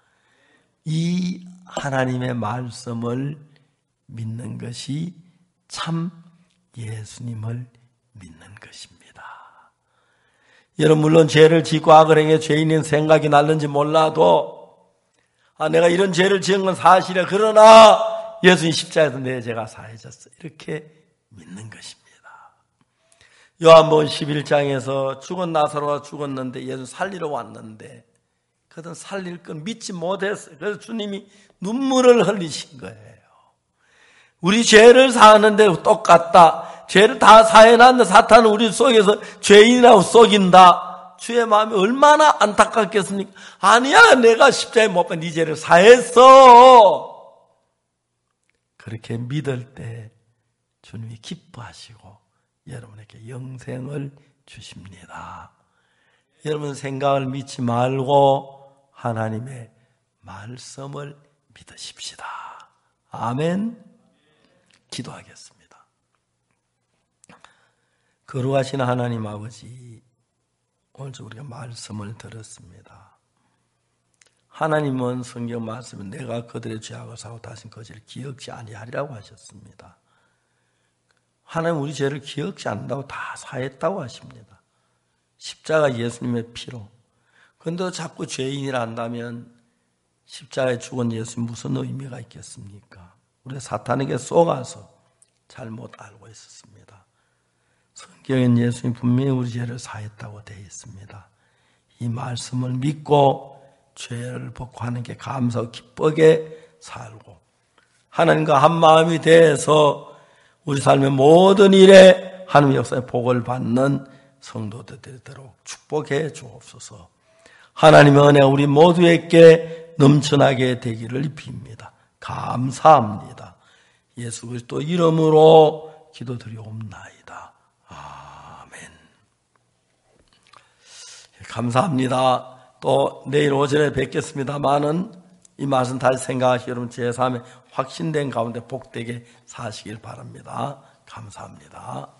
이 하나님의 말씀을 믿는 것이 참 예수님을 믿는 것입니다. 여러분, 물론 죄를 짓고 악을 행해 죄인인 생각이 날는지 몰라도 아, 내가 이런 죄를 지은 건 사실이야. 그러나 예수님 십자가에서 내 죄가 사해졌어. 이렇게 믿는 것입니다. 요한복음 십일 장에서 죽은 나사로가 죽었는데 예수 살리러 왔는데 그들은 살릴 건 믿지 못했어요. 그래서 주님이 눈물을 흘리신 거예요. 우리 죄를 사하는데 똑같다. 죄를 다 사해놨는데 사탄은 우리 속에서 죄인이라고 속인다. 주의 마음이 얼마나 안타깝겠습니까? 아니야, 내가 십자가에 못 박힌 네 죄를 사했어. 그렇게 믿을 때 주님이 기뻐하시고 여러분에게 영생을 주십니다. 여러분 생각을 믿지 말고 하나님의 말씀을 믿으십시다. 아멘. 기도하겠습니다. 거룩하신 하나님 아버지, 오늘 우리가 말씀을 들었습니다. 하나님은 성경 말씀에 내가 그들의 죄악을 사고 다시는 그 죄를 기억지 아니하리라고 하셨습니다. 하나님 우리 죄를 기억지 않는다고 다 사했다고 하십니다. 십자가 예수님의 피로. 그런데 자꾸 죄인이라 한다면 십자가에 죽은 예수님 무슨 의미가 있겠습니까? 우리가 사탄에게 속아서 잘못 알고 있었습니다. 성경엔 예수님 분명히 우리 죄를 사했다고 되어 있습니다. 이 말씀을 믿고 죄를 복구하는 게 감사하고 기쁘게 살고 하나님과 한 마음이 돼서 우리 삶의 모든 일에 하나님의 역사의 복을 받는 성도들 되도록 축복해 주옵소서. 하나님의 은혜가 우리 모두에게 넘쳐나게 되기를 빕니다. 감사합니다. 예수 그리스도 이름으로 기도드리옵나이다. 아멘. 감사합니다. 또 내일 오전에 뵙겠습니다만은 이 말씀 다시 생각하시고 여러분 제삼의 확신된 가운데 복되게 사시길 바랍니다. 감사합니다.